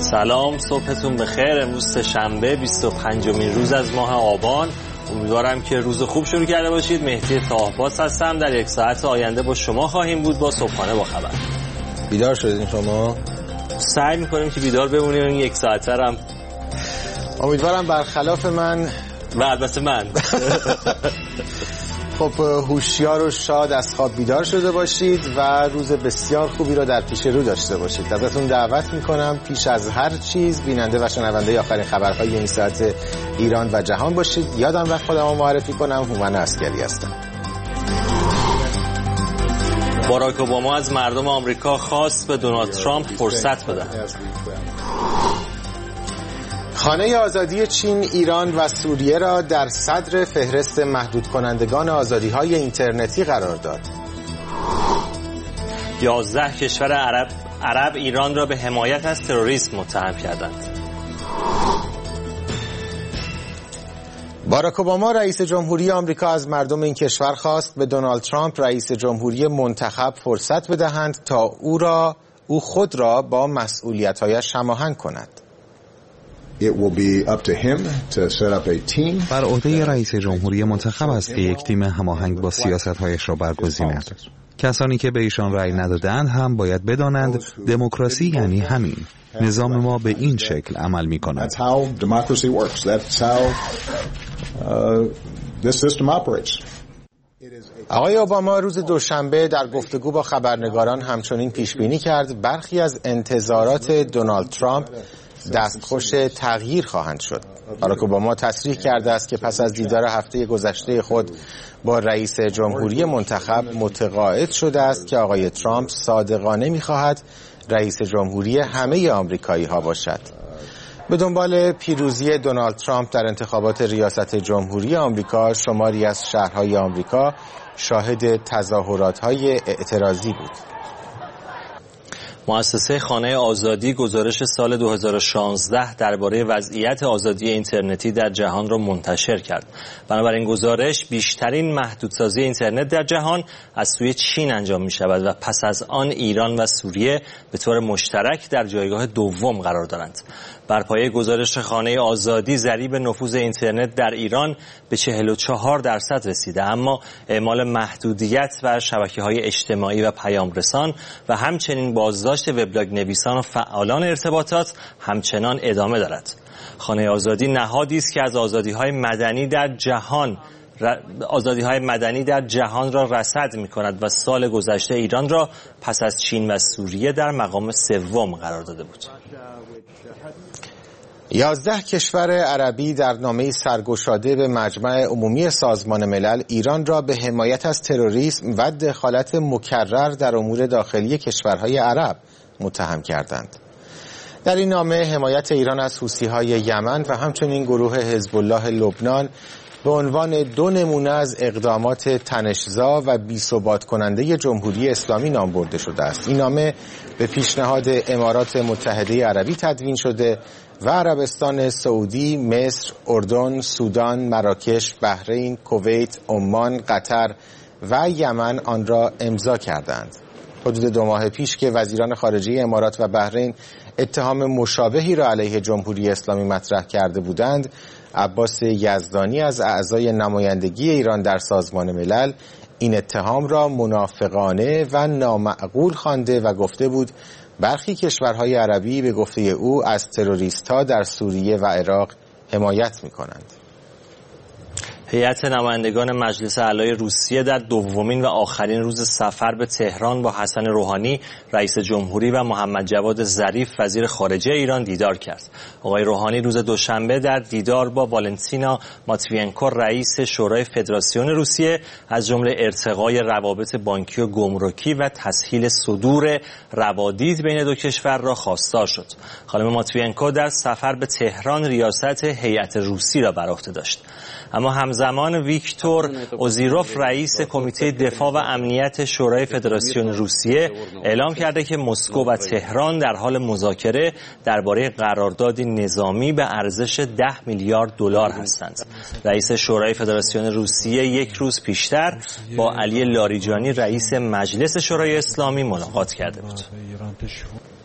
سلام، صبحتون بخیر. امروز شنبه 25مین روز از ماه آبان. امیدوارم که روز خوب شروع کرده باشید. مهدی طاهباز هستم. در یک ساعت آینده با شما خواهیم بود با صبحانه با خبر. بیدار شدین شما؟ سعی میکنیم که بیدار بمونیم این یک ساعته هم. امیدوارم برخلاف من و البته من خب هوشیار و شاد از خواب بیدار شده باشید و روز بسیار خوبی را در پیش رو داشته باشید. ازتون دعوت میکنم پیش از هر چیز بیننده و شنونده آخرین خبرهای این ساعت ایران و جهان باشید. یادم رفت خودم معرفی کنم، هومن عسکری هستم. باراک اوباما از مردم آمریکا خواست به دونالد ترامپ فرصت بدن. خانه آزادی چین، ایران و سوریه را در صدر فهرست محدود کنندگان آزادی‌های اینترنتی قرار داد. 11 کشور عرب ایران را به حمایت از تروریسم متهم کردند. باراک اوباما رئیس جمهوری آمریکا از مردم این کشور خواست به دونالد ترامپ رئیس جمهوری منتخب فرصت بدهند تا او خود را با مسئولیت‌هایش هماهنگ کند. بر عهده رئیس جمهوری منتخب است که یک تیم هماهنگ با سیاست‌هایش را برگزیند. کسانی که به ایشان رأی ندادند هم باید بدانند دموکراسی یعنی همین. نظام ما به این شکل عمل می‌کند. آقای اوباما روز دوشنبه در گفتگو با خبرنگاران همچنین پیشبینی کرد برخی از انتظارات دونالد ترامپ دستخوش تغییر خواهند شد. باراک اوباما تصریح کرده است که پس از دیدار هفته گذشته خود با رئیس جمهوری منتخب متقاعد شده است که آقای ترامپ صادقانه می‌خواهد رئیس جمهوری همه آمریکایی ها باشد. به دنبال پیروزی دونالد ترامپ در انتخابات ریاست جمهوری آمریکا، شماری از شهرهای آمریکا شاهد تظاهرات‌های اعتراضی بود. مؤسسه خانه آزادی گزارش سال 2016 درباره وضعیت آزادی اینترنتی در جهان را منتشر کرد. بنابراین گزارش بیشترین محدودسازی اینترنت در جهان از سوی چین انجام می شود و پس از آن ایران و سوریه به طور مشترک در جایگاه دوم قرار دارند. بر پایه گزارش خانه آزادی ضریب نفوذ اینترنت در ایران به 44% رسیده، اما اعمال محدودیت بر شبکه‌های اجتماعی و پیامرسان و همچنین بازداشت وبلاگ نویسان و فعالان ارتباطات همچنان ادامه دارد. خانه آزادی نهادی است که از آزادی‌های مدنی در جهان را رصد می‌کند و سال گذشته ایران را پس از چین و سوریه در مقام سوم قرار داده بود. 11 کشور عربی در نامه‌ای سرگشاده به مجمع عمومی سازمان ملل ایران را به حمایت از تروریسم و دخالت مکرر در امور داخلی کشورهای عرب متهم کردند. در این نامه حمایت ایران از حوثی‌های یمن و همچنین گروه حزب الله لبنان به عنوان دو نمونه از اقدامات تنش‌زا و بی‌ثبات کننده جمهوری اسلامی نام برده شده است. این نامه به پیشنهاد امارات متحده عربی تدوین شده و عربستان سعودی، مصر، اردن، سودان، مراکش، بحرین، کویت، عمان، قطر و یمن آن را امضا کردند. حدود 2 ماه پیش که وزیران خارجه امارات و بحرین اتهام مشابهی را علیه جمهوری اسلامی مطرح کرده بودند، عباس یزدانی از اعضای نمایندگی ایران در سازمان ملل این اتهام را منافقانه و نامعقول خوانده و گفته بود برخی کشورهای عربی به گفته او از تروریست‌ها در سوریه و عراق حمایت می‌کنند. هیئت نمایندگان مجلس اعلای روسیه در دومین و آخرین روز سفر به تهران با حسن روحانی رئیس جمهوری و محمد جواد ظریف وزیر خارجه ایران دیدار کرد. آقای روحانی روز دوشنبه در دیدار با والنتینا ماتوینکو رئیس شورای فدراسیون روسیه از جمله ارتقای روابط بانکی و گمرکی و تسهیل صدور روادید بین دو کشور را خواستار شد. خانم ماتوینکو در سفر به تهران ریاست هیئت روسی را بر عهده داشت. اما همزمان ویکتور اوزیروف رئیس کمیته دفاع و امنیت شورای فدراسیون روسیه اعلام کرده که مسکو و تهران در حال مذاکره درباره قراردادی نظامی به ارزش 10 میلیارد دلار هستند. رئیس شورای فدراسیون روسیه یک روز پیشتر با علی لاریجانی رئیس مجلس شورای اسلامی ملاقات کرده بود.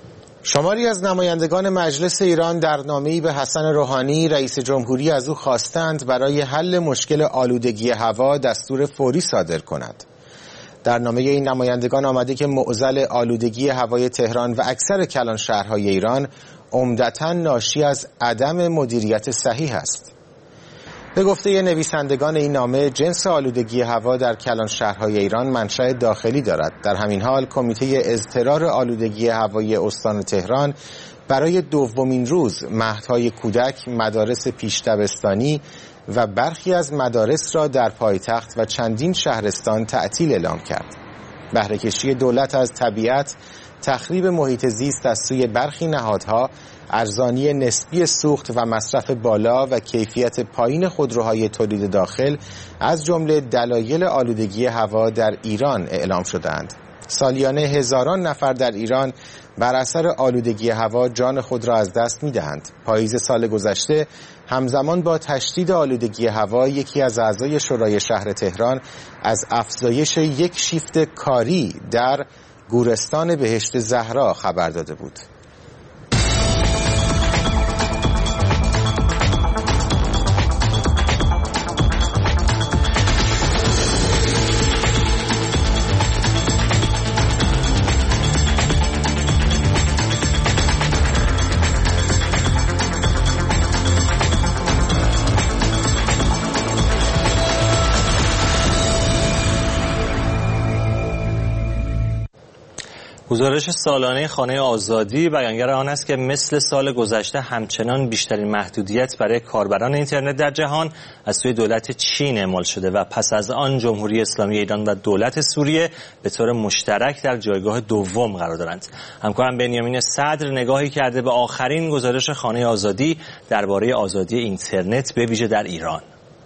شماری از نمایندگان مجلس ایران در نامه‌ای به حسن روحانی رئیس جمهوری از او خواستند برای حل مشکل آلودگی هوا دستور فوری صادر کند. در نامه این نمایندگان آمده که معضل آلودگی هوای تهران و اکثر کلان شهرهای ایران عمدتاً ناشی از عدم مدیریت صحیح است. به گفته نویسندگان این نامه، جنس آلودگی هوا در کلان شهرهای ایران منشأ داخلی دارد. در همین حال کمیته اضطرار آلودگی هوایی استان تهران برای دومین روز مهدهای کودک، مدارس پیش دبستانی و برخی از مدارس را در پایتخت و چندین شهرستان تعطیل اعلام کرد. بهره‌کشی دولت از طبیعت، تخریب محیط زیست از سوی برخی نهادها، ارزانی نسبی سوخت و مصرف بالا و کیفیت پایین خودروهای تولید داخل از جمله دلایل آلودگی هوا در ایران اعلام شدند. سالیانه هزاران نفر در ایران بر اثر آلودگی هوا جان خود را از دست می‌دهند. پاییز سال گذشته همزمان با تشدید آلودگی هوا یکی از اعضای شورای شهر تهران از افزایش یک شیفت کاری در گورستان بهشت زهرا خبر داده بود. گزارش سالانه خانه آزادی بیانگر آن است که مثل سال گذشته همچنان بیشترین محدودیت برای کاربران اینترنت در جهان از سوی دولت چین اعمال شده و پس از آن جمهوری اسلامی ایران و دولت سوریه به طور مشترک در جایگاه دوم قرار دارند. همکارم بنیامین صدر نگاهی کرده به آخرین گزارش خانه آزادی درباره آزادی اینترنت به ویژه در ایران.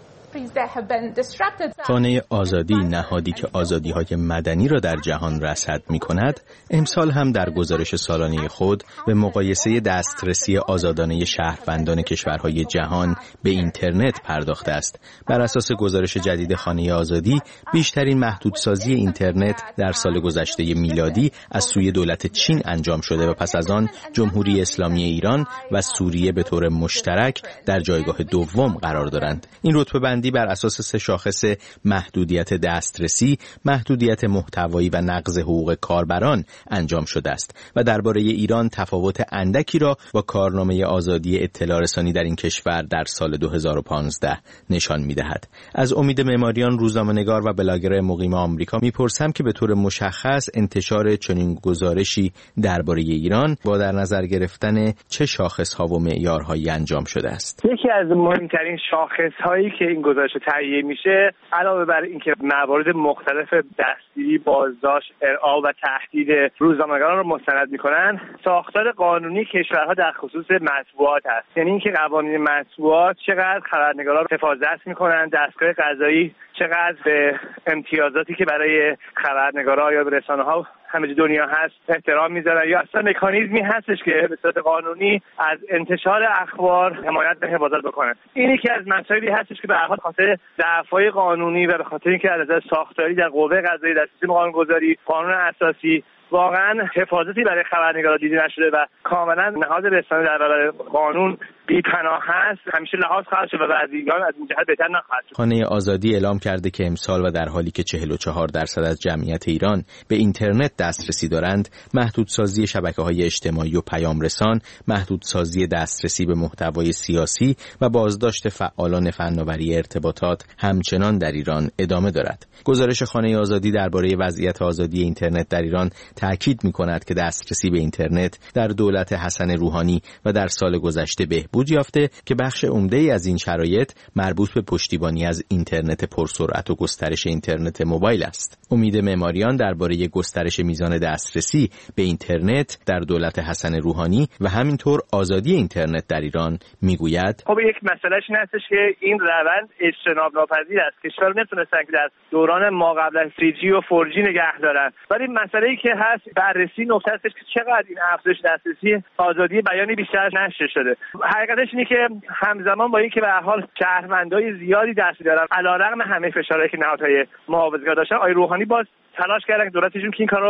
خانه آزادی، نهادی که آزادی‌های مدنی را در جهان رصد می‌کند، امسال هم در گزارش سالانه خود به مقایسه دسترسی آزادانه شهروندان کشورهای جهان به اینترنت پرداخته است. بر اساس گزارش جدید خانه آزادی، بیشترین محدودسازی اینترنت در سال گذشته میلادی از سوی دولت چین انجام شده و پس از آن جمهوری اسلامی ایران و سوریه به طور مشترک در جایگاه دوم قرار دارند. این رتبه‌بندی بر اساس 3 شاخص محدودیت دسترسی، محدودیت محتوایی و نقض حقوق کاربران انجام شده است و درباره ایران تفاوت اندکی را با کارنامه آزادی اطلاع رسانی در این کشور در سال 2015 نشان می‌دهد. از امید معماریان، روزنامه‌نگار و بلاگر مقیم آمریکا می‌پرسم که به طور مشخص انتشار چنین گزارشی درباره ایران با در نظر گرفتن چه شاخص‌ها و معیارهایی انجام شده است. یکی از مهمترین شاخص‌هایی که این گزارش تهیه میشه، علاوه بر اینکه موارد مختلف دستگیری، بازداشت، ارعاب و تهدید روزنامه‌نگاران رو مستند میکنن، ساختار قانونی کشورها در خصوص مطبوعات است. یعنی اینکه قوانین مطبوعات چقدر خبرنگاران رو حفاظت میکنن، دستگاه قضایی چقدر به امتیازاتی که برای خبرنگارا یا رسانه‌ها همه دنیا هست احترام میذارن، یا اصلا مکانیزمی هستش که به صورت قانونی از انتشار اخبار حمایت و حفاظت بکنن. این یکی از مسائلی هستش که به هر حال خاطر ضعف‌های قانونی و به خاطر اینکه از نظر ساختاری در قوه قضاییه، در سیستم قانون‌گذاری، قانون اساسی واقعا حفاظتی برای خبرنگارا دیده نشده و کاملا نهاد رسانه در برابر قانون بی‌پناه هست، همیشه لحاظ خواهد شد و بعضی‌گان از این جهت بهتر نخواهد شد. خانه آزادی اعلام کرده که امسال و در حالی که 44% از جمعیت ایران به اینترنت دسترسی دارند، محدودسازی شبکه‌های اجتماعی و پیام رسان، محدودسازی دسترسی به محتوای سیاسی و بازداشت فعالان فناوری ارتباطات همچنان در ایران ادامه دارد. گزارش خانه آزادی درباره وضعیت آزادی اینترنت در ایران تأکید می‌کند که دسترسی به اینترنت در دولت حسن روحانی و در سال گذشته بهبود یافته که بخش عمده‌ای از این شرایط مربوط به پشتیبانی از اینترنت پرسرعت و گسترش اینترنت موبایل است. امید معماریان درباره گسترش میزان دسترسی به اینترنت در دولت حسن روحانی و همینطور آزادی اینترنت در ایران میگوید: خب یک مسئلهش این هستش که این روند اجتناب ناپذیر است. کشورها نتونستن که در دوران ما قبل از 3G و 4G نگه دارن. ولی مسئله‌ای که هست بررسی نکته هستش که چقدر این افزایش دسترسی آزادی بیانی بیشتر نشر شده. حقیقتش اینه که همزمان با اینکه به هر حال شهروندای زیادی دست دارن، علیرغم همه فشارهایی که نهادهای محافظه‌کار داشتن، آقای روحانی باز تلاش کردن دولتشون که این کارو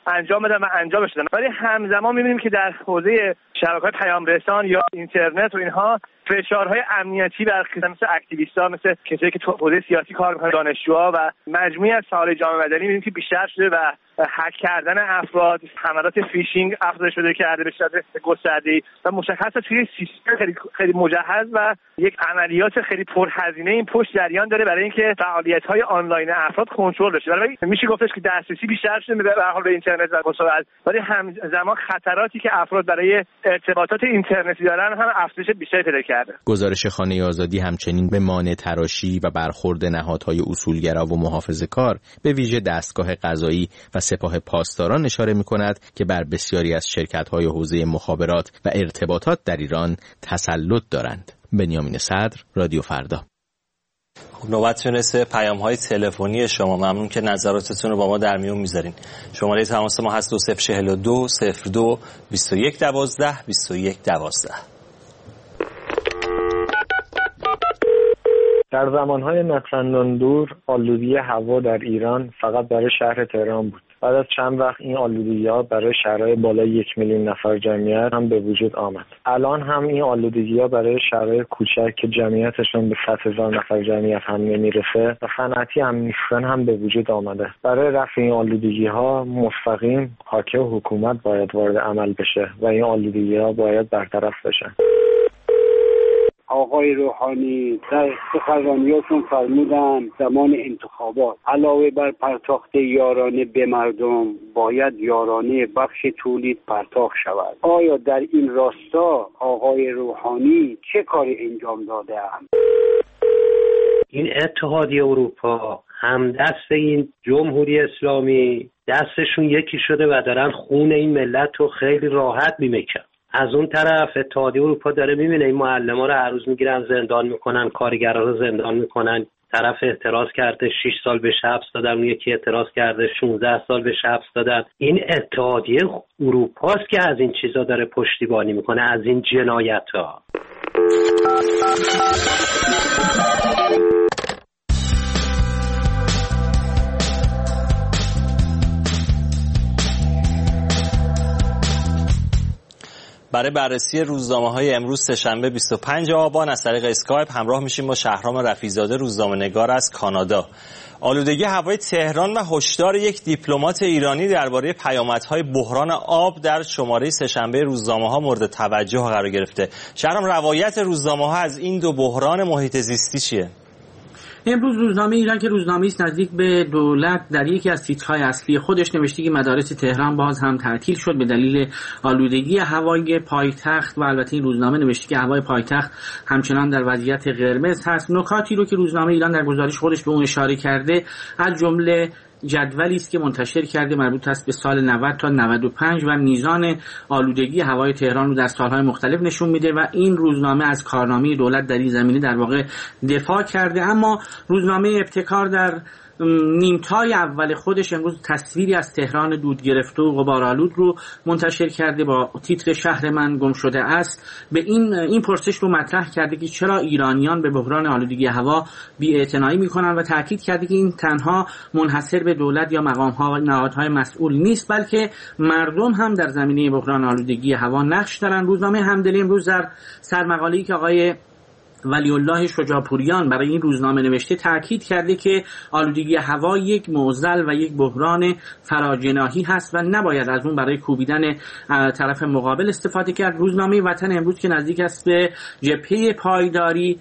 انجام بدن و انجامش بدن. ولی همزمان می‌بینیم که در حوزه شبکه‌های پیام رسان یا اینترنت و اینها فشارهای امنیتی بر مثل اکتیویست‌ها، مثل کسایی که تو حوزه سیاسی کار می‌کنن، دانشجوها و مجموعی از فعالای جامعه مدنی می‌بینیم که بیشتر شده و هک کردن افراد، حملات فیشینگ افزایش پیدا کرده به صورت گسترده‌ای و مشخصه توی سیستم خیلی مجهز و یک عملیات خیلی پرهزینه این پشت جریان داره برای اینکه فعالیت‌های آنلاین افراد کنترل بشه. ولی میشه گفتش که دسترسی بیشتر شده به هر حال به اینترنت و مسابقات، ولی همزمان خطراتی که افراد برای ارتباطات اینترنتی دارن هم افزایش بیشتری پیدا کرده. گزارش خانه آزادی همچنین به مانع تراشی و برخورد نهادهای اصولگرا و محافظه‌کار به ویژه دستگاه قضایی و سپاه پاسداران اشاره می‌کند که بر بسیاری از شرکت‌های حوزه مخابرات و ارتباطات در ایران تسلط دارند. بنیامین صدر، رادیو فردا. نوبت رسه پیام‌های تلفنی شما. ممنون که نظراتتون رو با ما در میون میذارین. شماره تماس ما هست 2042 02 21 12 21 12. در زمانهای نچندان دور آلودگی هوا در ایران فقط برای شهر تهران بود. بعد از چند وقت این آلودگی‌ها برای شهرهای بالای 1 میلیون نفر جمعیت هم به وجود آمد. الان هم این آلودگی‌ها برای شهرهای کوچک که جمعیتشون به 100,000 نفر جمعیت هم نمیرسه و صنعتی هم نیستن هم به وجود آمده. برای رفع این آلودگی‌ها مستقیم حاکم و حکومت باید وارد عمل بشه و این آلودگی‌ها باید برطرف بشن. آقای روحانی در سخنرانیاتون فرمودن زمان انتخابات علاوه بر پرداخت یارانه به مردم باید یارانه بخش تولید پرداخت شود. آیا در این راستا آقای روحانی چه کاری انجام داده‌اند؟ این اتحادیه اروپا هم دست این جمهوری اسلامی دستشون یکی شده و دارن خون این ملت رو خیلی راحت میمکن. از اون طرف اتحادیه اروپا داره میبینه این معلما رو هر روز میگیرن زندان میکنن، کارگرا رو زندان میکنن. طرف اعتراض کرده 6 سال بهش حبس دادن، اون یکی اعتراض کرده 16 سال بهش حبس دادن. این اتحادیه اروپاست که از این چیزا داره پشتیبانی میکنه، از این جنایت‌ها. برای بررسی روزنامه‌های امروز سه‌شنبه 25 آبان از طریق اسکایپ همراه میشیم با شهرام رفیع‌زاده، روزنامه‌نگار از کانادا. آلودگی هوای تهران و هشدار یک دیپلمات ایرانی درباره پیامدهای بحران آب در شماره سه‌شنبه روزنامه‌ها مورد توجه قرار گرفته. شهرام، روایت روزنامه‌ها از این دو بحران محیط زیستی چیه؟ امروز روزنامه ایران که روزنامه‌ای است نزدیک به دولت در یکی از تیترهای اصلی خودش نوشته که مدارس تهران باز هم تعطیل شد به دلیل آلودگی هوای پایتخت و البته این روزنامه نوشته که هوای پایتخت همچنان در وضعیت قرمز هست. نکاتی رو که روزنامه ایران در گزارش خودش به اون اشاره کرده از جمله جدولی است که منتشر کرده مربوط است به سال 90 تا 95 و میزان آلودگی هوای تهران رو در سالهای مختلف نشون میده و این روزنامه از کارنامه دولت در این زمینه در واقع دفاع کرده. اما روزنامه ابتکار در نیمتای اول خودش امروز تصویری از تهران دود گرفته و غبارآلود رو منتشر کرده با تیتر شهر من گم شده است. به این پرسش رو مطرح کرده که چرا ایرانیان به بحران آلودگی هوا بی‌اعتنایی میکنن و تاکید کرده که این تنها منحصر به دولت یا مقام‌ها و نهادهای مسئول نیست، بلکه مردم هم در زمینه بحران آلودگی هوا نقش دارن. روزنامه همدلی امروز در سرمقاله‌ای که آقای ولی الله شجاعپوریان برای این روزنامه نوشته تاکید کرده که آلودگی هوا یک معضل و یک بحران فراجناحی هست و نباید از اون برای کوبیدن طرف مقابل استفاده کرد. روزنامه وطن امروز که نزدیک است به جبهه پایداری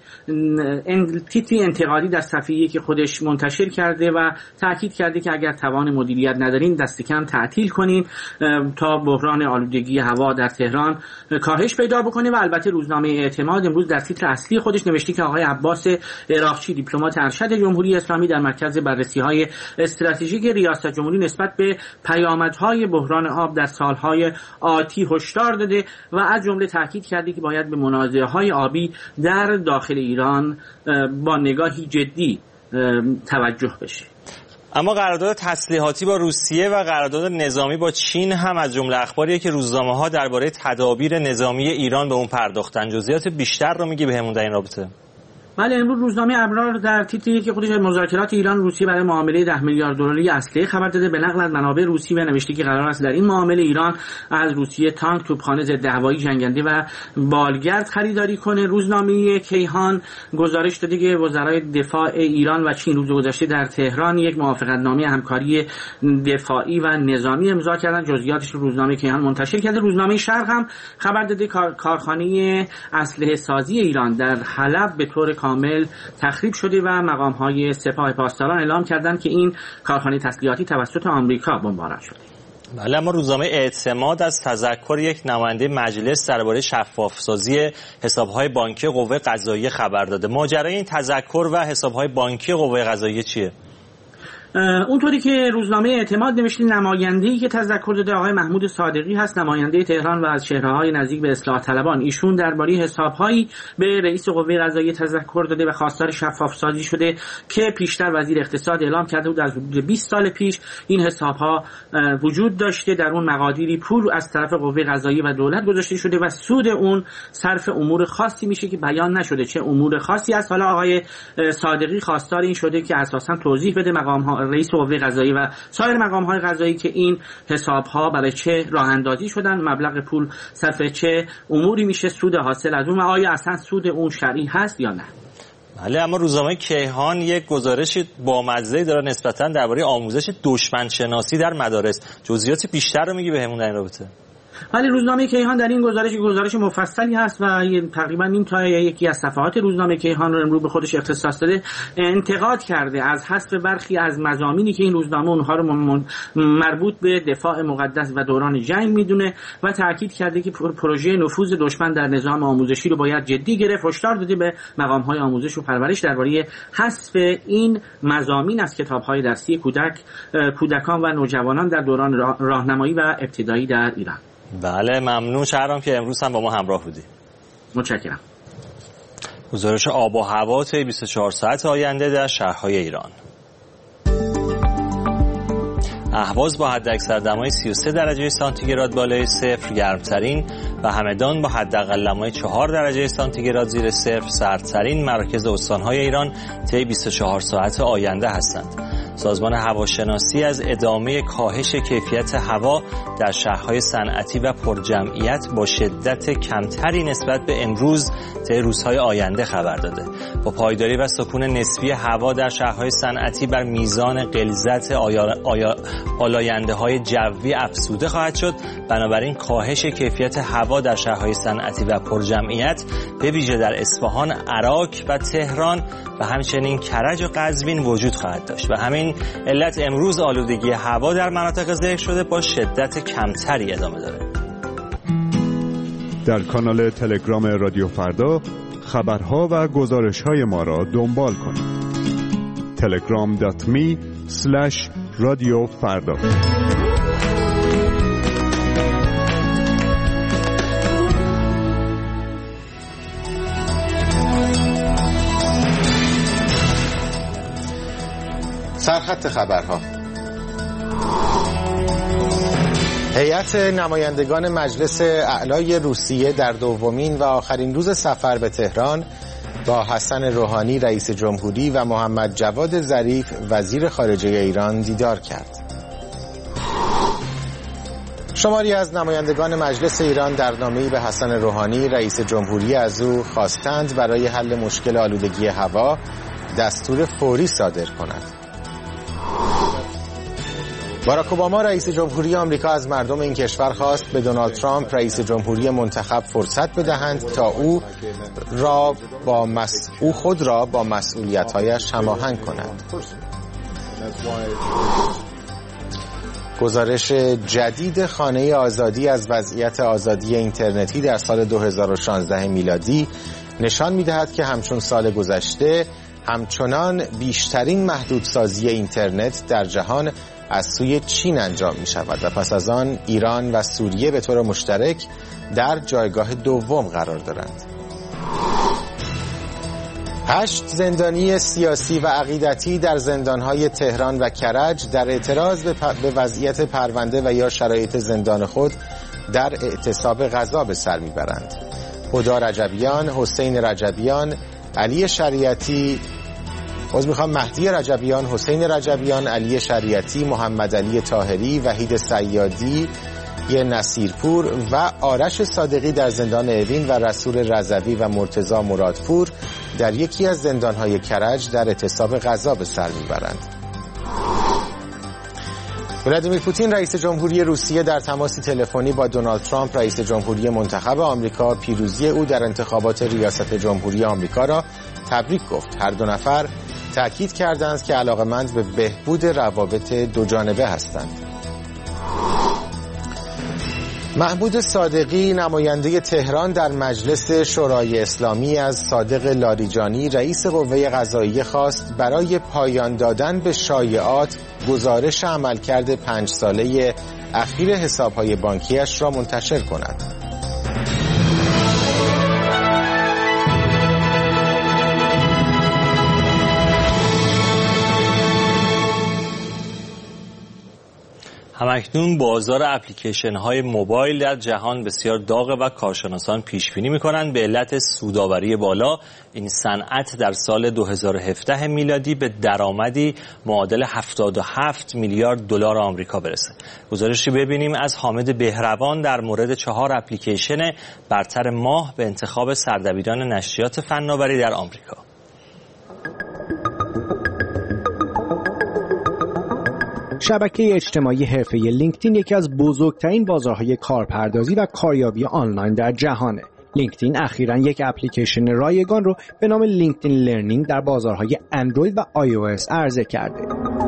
تیتری انتقادی در صفحه‌ای که خودش منتشر کرده و تاکید کرده که اگر توان مدیریت ندارین دست کم تعطیل کنین تا بحران آلودگی هوا در تهران کاهش پیدا بکنه. و البته روزنامه اعتماد امروز در تیتر اصلی خودش نوشته که آقای عباس عراقچی دیپلمات ارشد جمهوری اسلامی در مرکز بررسی‌های استراتژیک ریاست جمهوری نسبت به پیامدهای بحران آب در سالهای آتی هشدار داده و از جمله تاکید کرده که باید به منازعه‌های آبی در داخل ایران با نگاهی جدی توجه بشه. اما قرارداد تسلیحاتی با روسیه و قرارداد نظامی با چین هم از جمله اخباریه که روزنامه‌ها درباره تدابیر نظامی ایران به اون پرداختن. جزئیات بیشتر رو میگی بهمون در این رابطه؟ بله، امروز روزنامه ابرار در تیتر که خودش مذاکرات ایران روسیه برای معامله 10 میلیارد دلاری اسلحه خبر داده. به نقل از منابع روسی و نوشته که قرار است در این معامله ایران از روسیه تانک، توپخانه ضد هوایی، جنگنده و بالگرد خریداری کنه. روزنامه کیهان گزارش داده که وزرای دفاع ایران و چین روز گذشته در تهران یک موافقتنامه همکاری دفاعی و نظامی امضا کردند. جزئیاتش رو روزنامه کیهان منتشر کرده. روزنامه شرق هم خبر داده کارخانه اسلحه سازی ایران در حلب به طور کامل تخریب شده و مقام‌های سپاه پاسداران اعلام کردند که این کارخانه تسلیحاتی توسط آمریکا بمباران شده. بله، اما روزنامه اعتماد از تذکر یک نماینده مجلس درباره شفاف‌سازی حساب‌های بانکی قوه قضاییه خبر داده. ماجرای این تذکر و حساب‌های بانکی قوه قضاییه چیه؟ اونطوری که روزنامه اعتماد نوشته، نماینده‌ای که تذکر داده آقای محمود صادقی هست، نماینده تهران و از چهره‌های نزدیک به اصلاح طلبان. ایشون درباره حساب‌هایی به رئیس قوه قضاییه تذکر داده و خواستار شفاف‌سازی شده که پیشتر وزیر اقتصاد اعلام کرده بود از حدود 20 سال پیش این حساب‌ها وجود داشته، در اون مقادیری پول از طرف قوه قضاییه و دولت گذاشته شده و سود اون صرف امور خاصی میشه که بیان نشده چه امور خاصی است. حالا آقای صادقی خواستار این شده که اساساً توضیح بده مقام‌ها، رئیس قوه قضاییه و سایر مقام‌های قضایی، که این حساب‌ها برای چه راه اندازی شدن، مبلغ پول صرف چه اموری میشه، سود حاصل از اون و آیا اصلا سود اون شرعی هست یا نه. بله، اما روزنامه کیهان یک گزارش بامزه‌ای داره نسبتاً درباره آموزش دشمن شناسی در مدارس. جزئیات بیشتر رو میگی بهمون در این رابطه؟ ولی روزنامه کیهان در این گزارش مفصلی هست و تقریبا این تا یکی از صفحات روزنامه کیهان رو امروز به خودش اختصاص داده. انتقاد کرده از حذف برخی از مضامینی که این روزنامه اونها رو مربوط به دفاع مقدس و دوران جنگ میدونه و تاکید کرده که پروژه نفوذ دشمن در نظام آموزشی رو باید جدی گرفت. هشدار داده به مقام‌های آموزش و پرورش درباره حذف این مضامین از کتاب‌های درسی کودکان و نوجوانان در دوران راهنمایی و ابتدایی در ایران. بله، ممنون شهرام که امروز هم با ما همراه بودی. متشکرم. گزارش آب و هوا طی 24 ساعت آینده در شهرهای ایران. اهواز با حداکثر دمای 33 درجه سانتیگراد بالای صفر گرمترین و همدان با حداقل دمای 4 درجه سانتیگراد زیر صفر سردترین مراکز استانهای ایران طی 24 ساعت آینده هستند. سازمان هواشناسی از ادامه کاهش کیفیت هوا در شهرهای صنعتی و پرجمعیت با شدت کمتری نسبت به امروز طی روزهای آینده خبر داده. با پایداری و سکون نسبی هوا در شهرهای صنعتی بر میزان غلظت آلاینده‌های جوی افزوده خواهد شد. بنابراین کاهش کیفیت هوا در شهرهای صنعتی و پرجمعیت به ویژه در اصفهان، عراق و تهران و همچنین کرج و قزوین وجود خواهد داشت و همین علت امروز آلودگی هوا در مناطق ذکر شده با شدت کمتری ادامه داره. در کانال تلگرام رادیو فردا خبرها و گزارش‌های ما را دنبال کنید. telegram.me/رادیو فردا. سرخط خبرها. هیئت نمایندگان مجلس اعلای روسیه در دومین و آخرین روز سفر به تهران با حسن روحانی رئیس جمهوری و محمد جواد ظریف وزیر خارجه ایران دیدار کرد. شماری از نمایندگان مجلس ایران در نامه‌ای به حسن روحانی رئیس جمهوری از او خواستند برای حل مشکل آلودگی هوا دستور فوری صادر کند. باراک اوباما رئیس جمهوری آمریکا از مردم این کشور خواست به دونالد ترامپ رئیس جمهوری منتخب فرصت بدهند تا او خود را با مسئولیت‌هایش هماهنگ کند. گزارش جدید خانه آزادی از وضعیت آزادی اینترنتی در سال 2016 میلادی نشان می‌دهد که همچون سال گذشته همچنان بیشترین محدودسازی اینترنت در جهان از سوی چین انجام می شود و پس از آن ایران و سوریه به طور مشترک در جایگاه دوم قرار دارند. 8 زندانی سیاسی و عقیدتی در زندانهای تهران و کرج در اعتراض به وضعیت پرونده و یا شرایط زندان خود در اعتصاب غذا به سر میبرند. هدی رجبیان، حسین رجبیان، علی شریعتی، مهدی رجبیان، حسین رجبیان، علی شریعتی، محمد علی طاهری، وحید صیادی نصیرپور و آرش صادقی در زندان اوین و رسول رضوی و مرتضی مرادپور در یکی از زندان‌های کرج در اعتصاب غذا به سر میبرند. ولادیمیر پوتین رئیس جمهوری روسیه در تماس تلفنی با دونالد ترامپ رئیس جمهوری منتخب آمریکا پیروزی او در انتخابات ریاست جمهوری آمریکا را تبریک گفت. هر دو نفر تأکید کردند که علاقه‌مند به بهبود روابط دو جانبه هستند. محمود صادقی نماینده تهران در مجلس شورای اسلامی از صادق لاریجانی رئیس قوه قضاییه خواست برای پایان دادن به شایعات گزارش عملکرد 5 ساله اخیر حساب‌های بانکیش را منتشر کند. همکنون بازار اپلیکیشن های موبایل در جهان بسیار داغ و کارشناسان پیش بینی می‌کنند به علت سودآوری بالا این صنعت در سال 2017 میلادی به درآمدی معادل 77 میلیارد دلار آمریکا برسه. گزارشی ببینیم از حامد بهروان در مورد 4 اپلیکیشن برتر ماه به انتخاب سردبیران نشریات فناوری در آمریکا. شبکه اجتماعی حرفه‌ای لینکدین یکی از بزرگترین بازارهای کارپردازی و کاریابی آنلاین در جهانه. لینکدین اخیراً یک اپلیکیشن رایگان رو به نام لینکدین لرنینگ در بازارهای اندروید و iOS عرضه کرده.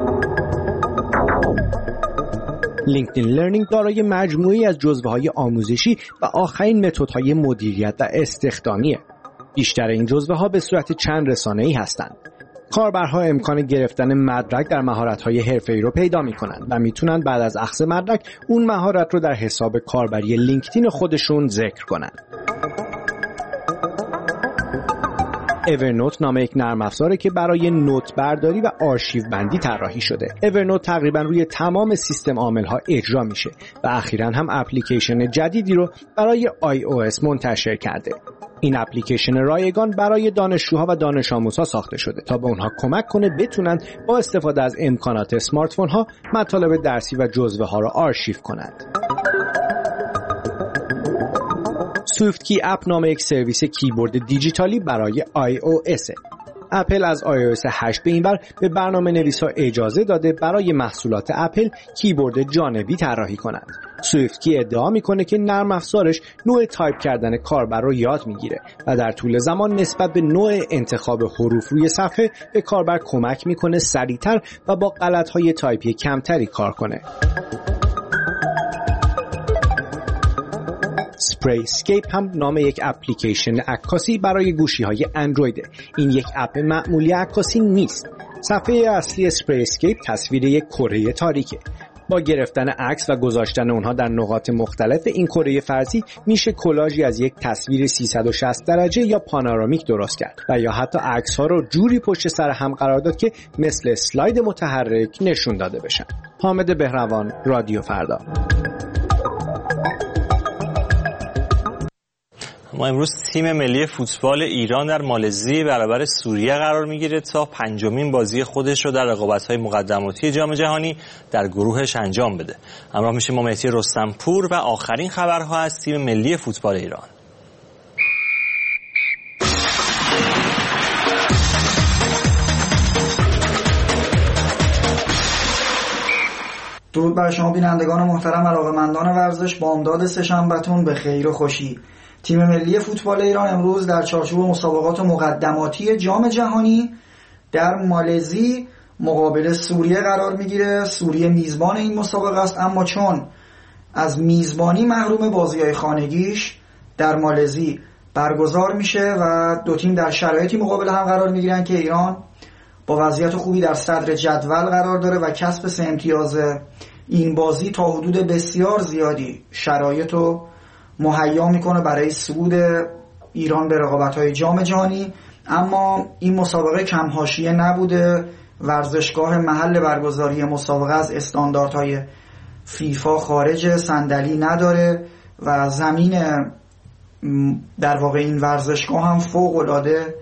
لینکدین لرنینگ دارای مجموعه‌ای از جزوه‌های آموزشی و آخرین متدهای مدیریت و استخدامیه. بیشتر این جزوه‌ها به صورت چند رسانه‌ای هستند. کاربرها امکان گرفتن مدرک در مهارت‌های حرفه‌ای رو پیدا می‌کنند و میتونن بعد از اخذ مدرک اون مهارت رو در حساب کاربری لینکدین خودشون ذکر کنند. اورنوت نام یک نرم افزاره که برای نوت برداری و آرشیو بندی طراحی شده. اورنوت تقریبا روی تمام سیستم عامل‌ها اجرا میشه و اخیراً هم اپلیکیشن جدیدی رو برای iOS منتشر کرده. این اپلیکیشن رایگان برای دانشجوها و دانش آموزها ساخته شده تا به اونها کمک کنه بتونن با استفاده از امکانات اسمارت فون ها مطالب درسی و جزوه ها را آرشیو کنند. سویفت کی اپ نام یک سرویس کیبورد دیجیتالی برای iOS. اپل از iOS 8 به این ور به برنامه نویسا اجازه داده برای محصولات اپل کیبورد جانبی طراحی کنند. سویفت کی ادعا میکنه که نرم افزارش نوع تایپ کردن کاربر رو یاد میگیره و در طول زمان نسبت به نوع انتخاب حروف روی صفحه به کاربر کمک میکنه سریعتر و با غلط‌های تایپی کمتری کار کنه. اسپریسکیپ هم نام یک اپلیکیشن عکاسی برای گوشی‌های اندرویده. این یک اپ معمولی عکاسی نیست. صفحه اصلی اسپریسکیپ تصویر یک کره تاریکه. با گرفتن عکس و گذاشتن اونها در نقاط مختلف این کره فرضی میشه کلاژی از یک تصویر 360 درجه یا پانورامیک درست کرد و یا حتی عکس‌ها رو جوری پشت سر هم قرار داد که مثل اسلاید متحرک نشون داده بشن. حامد بهروان، رادیو فردا. ما امروز تیم ملی فوتبال ایران در مالزی برابر سوریه قرار میگیره تا 5مین بازی خودش رو در رقابت‌های مقدماتی جام جهانی در گروهش انجام بده. همراه میشیم با مهدی رستمپور و آخرین خبرها از تیم ملی فوتبال ایران. درود بر شما بینندگان محترم، علاقه‌مندان ورزش، بامداد سه‌شنبه‌تون به خیر و خوشی. تیم ملی فوتبال ایران امروز در چارچوب مسابقات مقدماتی جام جهانی در مالزی مقابل سوریه قرار میگیره. سوریه میزبان این مسابقه است، اما چون از میزبانی محروم بازی‌های خانگیش در مالزی برگزار میشه و دو تیم در شرایطی مقابل هم قرار میگیرن که ایران با وضعیت خوبی در صدر جدول قرار داره و کسب 3 امتیاز این بازی تا حدود بسیار زیادی شرایطو مهیا میکنه برای صعود ایران به رقابت‌های جام جهانی. اما این مسابقه کم حاشیه نبوده. ورزشگاه محل برگزاری مسابقه از استانداردهای فیفا خارج، صندلی نداره و زمین در واقع این ورزشگاه هم فوق‌العاده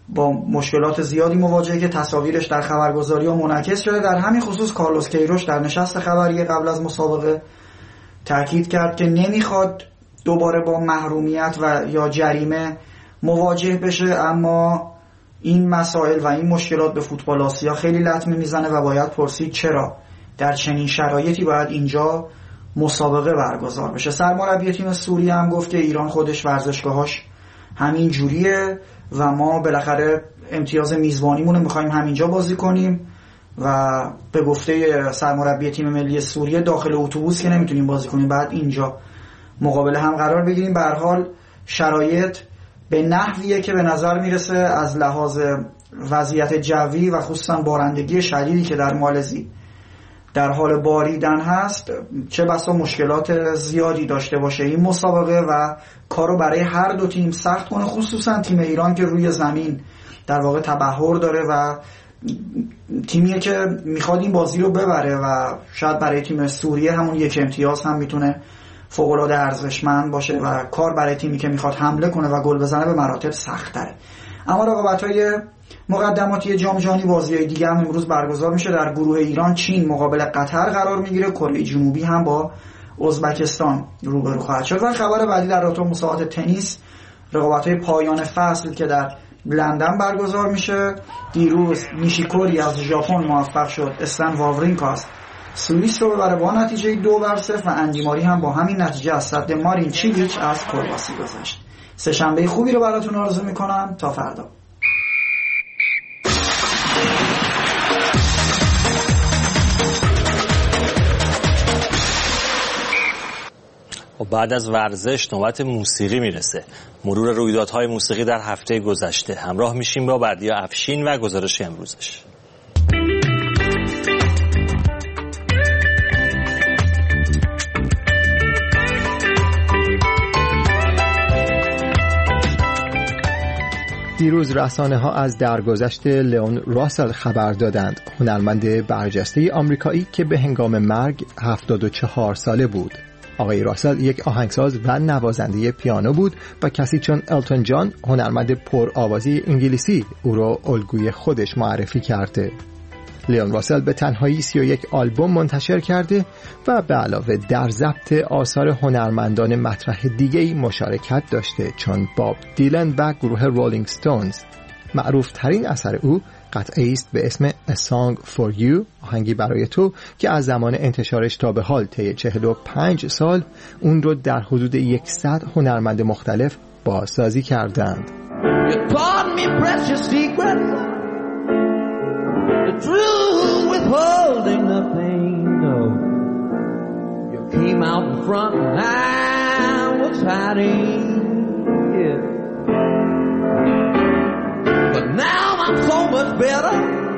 با مشکلات زیادی مواجهه که تصاویرش در خبرگزاری‌ها منعکس شده. در همین خصوص کارلوس کیروش در نشست خبری قبل از مسابقه تاکید کرد که نمیخواد دوباره با محرومیت و یا جریمه مواجه بشه، اما این مسائل و این مشکلات به فوتبال آسیا خیلی لطمه میزنه و باید پرسید چرا در چنین شرایطی باید اینجا مسابقه برگزار بشه. سرمربی تیم سوریه هم گفت که ایران خودش ورزشگاهاش همین جوریه و ما بالاخره امتیاز میزبانیمون رو می‌خوایم همینجا بازی کنیم و به گفته سرمربی تیم ملی سوریه داخل اتوبوس که نمیتونیم بازی کنیم، بعد اینجا مقابل هم قرار بگیریم. به هر حال شرایط به نحویه که به نظر میرسه از لحاظ وضعیت جوی و خصوصا بارندگی شدیدی که در مالزی در حال باریدن هست چه بسا مشکلات زیادی داشته باشه این مسابقه و کارو برای هر دو تیم سخت کنه، خصوصا تیم ایران که روی زمین در واقع تبحر داره و تیمیه که میخواد این بازی رو ببره و شاید برای تیم سوریه همون یک امتیاز هم میتونه فوق‌العاده ارزشمند باشه و کار برای تیمی که میخواد حمله کنه و گل بزنه به مراتب سخت تره. اما رقابت‌های مقدماتی جام جهانی بازی‌های دیگه هم امروز برگزار میشه. در گروه ایران چین مقابل قطر قرار میگیره، کره جنوبی هم با ازبکستان روبرو خواهد شد. و خبر بعدی در رابطه با مسابقات تنیس، رقابت‌های پایان فصل که در لندن برگزار میشه. دیروز نیشیکوری از ژاپن موفق شد استن واورینکا از سوئیس رو ببره با نتیجه 2-0 و اندیماری هم با همین نتیجه از صد مارین چیلیچ از کرواسی گذشت. سه شنبه خوبی رو براتون آرزو میکنم تا فردا. و بعد از ورزش نوبت موسیقی میرسه. مرور رویدادهای موسیقی در هفته گذشته. همراه میشیم با بردیا افشین و گزارش امروزش. دیروز رسانه‌ها از درگذشت لیون راسل خبر دادند، هنرمند برجسته آمریکایی که به هنگام مرگ 74 ساله بود. آقای راسل یک آهنگساز و نوازنده پیانو بود و کسی چون التون جان، هنرمند پرآوازی انگلیسی، او را الگوی خودش معرفی کرده. لیون راسل به تنهایی 31 آلبوم منتشر کرده و به علاوه در ضبط آثار هنرمندان مطرح دیگه‌ای مشارکت داشته چون باب دیلن و گروه رولینگ ستونز. معروف ترین اثر او قطعه‌ای است به اسم A Song for You، آهنگی برای تو، که از زمان انتشارش تا به حال طی 45 سال اون رو در حدود 100 هنرمند مختلف بازسازی کردند. The truth withholding nothing, no. You came out in front and I was hiding, yeah. But now I'm so much better.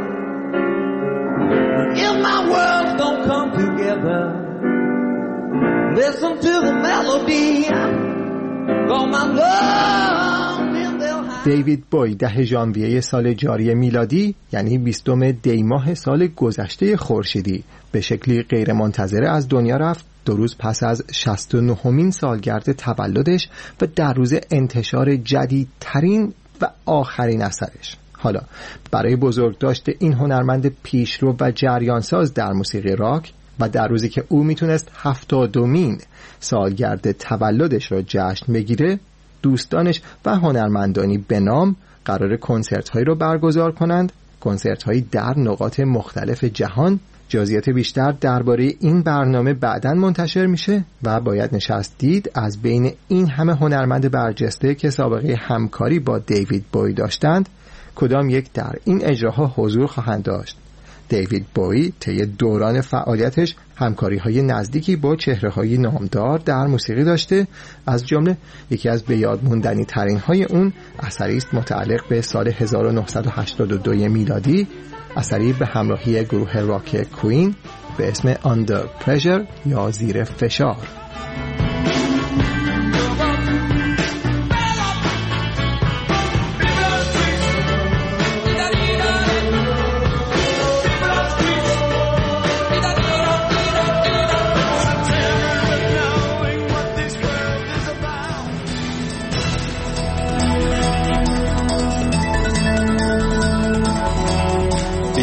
If my worlds don't come together, listen to the melody, call my love. دیوید بوی 10 ژانویه سال جاری میلادی، یعنی 20 دی ماه سال گذشته خورشیدی، به شکلی غیرمنتظره از دنیا رفت 2 روز پس از 69مین سالگرد تولدش و در روز انتشار جدیدترین و آخرین اثرش. حالا برای بزرگداشت این هنرمند پیشرو و جریانساز در موسیقی راک و در روزی که او میتونست 72مین سالگرد تولدش را جشن بگیره، دوستانش و هنرمندانی به نام قرار کنسرت‌هایی رو برگزار کنند، کنسرت‌هایی در نقاط مختلف جهان. جزئیات بیشتر درباره این برنامه بعداً منتشر میشه و باید نشست دید از بین این همه هنرمند برجسته که سابقه همکاری با دیوید بوی داشتند کدام یک در این اجراها حضور خواهند داشت. دیوید بوی طی دوران فعالیتش همکاری‌های نزدیکی با چهره‌های نامدار در موسیقی داشته، از جمله یکی از به یاد موندنی ترین‌های اون اثری است متعلق به سال 1982 میلادی، اثری به همراهی گروه راک کوین به اسم Under Pressure یا زیر فشار.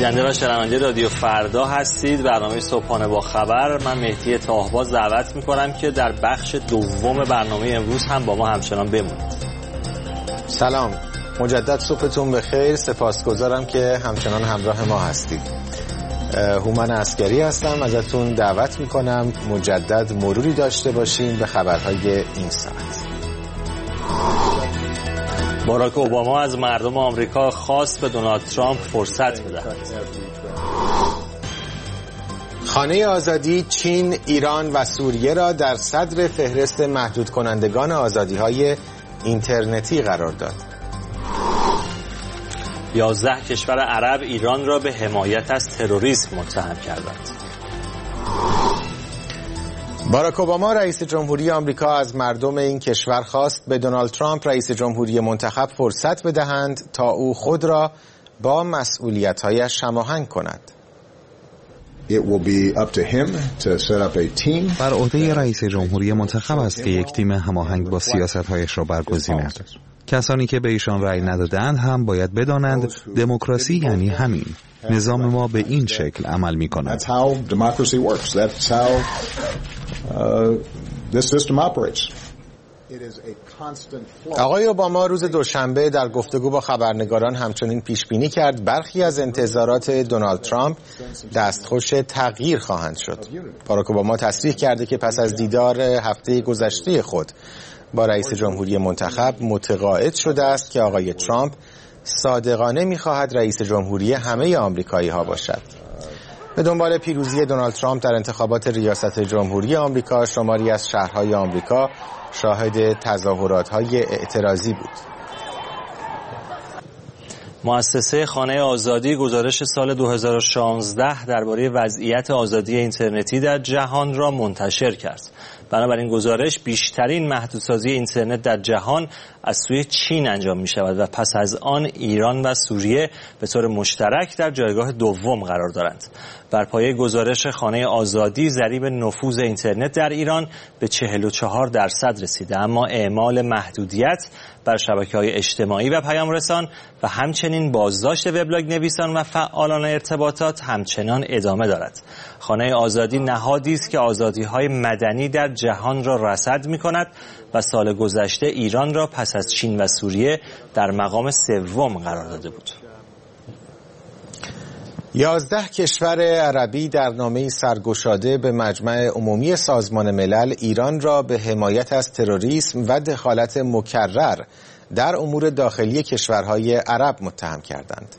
بیننده و شنونده رادیو فردا هستید. برنامه صبحانه با خبر. من مهدی تاهباز دعوت میکنم که در بخش دوم برنامه امروز هم با ما همچنان بمونید. سلام، مجدد صبحتون بخیر. سپاسگزارم که همچنان همراه ما هستید. هومن عسکری هستم. ازتون دعوت میکنم مجدد مروری داشته باشیم به خبرهای این ساعت. باراک اوباما از مردم آمریکا خواست به دونالد ترامپ فرصت بدهد. خانه آزادی چین، ایران و سوریه را در صدر فهرست محدود کنندگان آزادی‌های اینترنتی قرار داد. 11 کشور عرب ایران را به حمایت از تروریسم متهم کردند. باراک اوباما رئیس جمهوری آمریکا از مردم این کشور خواست به دونالد ترامپ رئیس جمهوری منتخب فرصت بدهند تا او خود را با مسئولیت‌هایش هماهنگ کند. بر عهده رئیس جمهوری منتخب است که یک تیم هماهنگ با سیاست‌هایش را برگزیند. کسانی که به ایشان رأی ندادند هم باید بدانند دموکراسی یعنی همین. نظام ما به این شکل عمل می‌کند. آقای اوباما روز دوشنبه در گفتگو با خبرنگاران همچنین پیش بینی کرد برخی از انتظارات دونالد ترامپ دستخوش تغییر خواهند شد. باراک اوباما تصریح کرده که پس از دیدار هفته گذشته خود با رئیس جمهوری منتخب متقاعد شده است که آقای ترامپ صادقانه می‌خواهد رئیس جمهوری همه آمریکایی‌ها باشد. به دنبال پیروزی دونالد ترامپ در انتخابات ریاست جمهوری آمریکا، شماری از شهرهای آمریکا شاهد تظاهرات‌های اعتراضی بود. مؤسسه خانه آزادی گزارش سال 2016 درباره وضعیت آزادی اینترنتی در جهان را منتشر کرد. بنابراین گزارش بیشترین محدودسازی اینترنت در جهان از سوی چین انجام می شود و پس از آن ایران و سوریه به طور مشترک در جایگاه دوم قرار دارند. بر پایه گزارش خانه آزادی ضریب نفوذ اینترنت در ایران به 44% رسیده، اما اعمال محدودیت بر شبکه‌های اجتماعی و پیام رسان و همچنین بازداشت وبلاگ نویسان و فعالان ارتباطات همچنان ادامه دارد. خانه آزادی نهادی است که آزادی‌های مدنی در جهان را رصد می‌کند و سال گذشته ایران را پس از چین و سوریه در مقام سوم قرار داده بود. 11 کشور عربی در نامه‌ای سرگشاده به مجمع عمومی سازمان ملل ایران را به حمایت از تروریسم و دخالت مکرر در امور داخلی کشورهای عرب متهم کردند.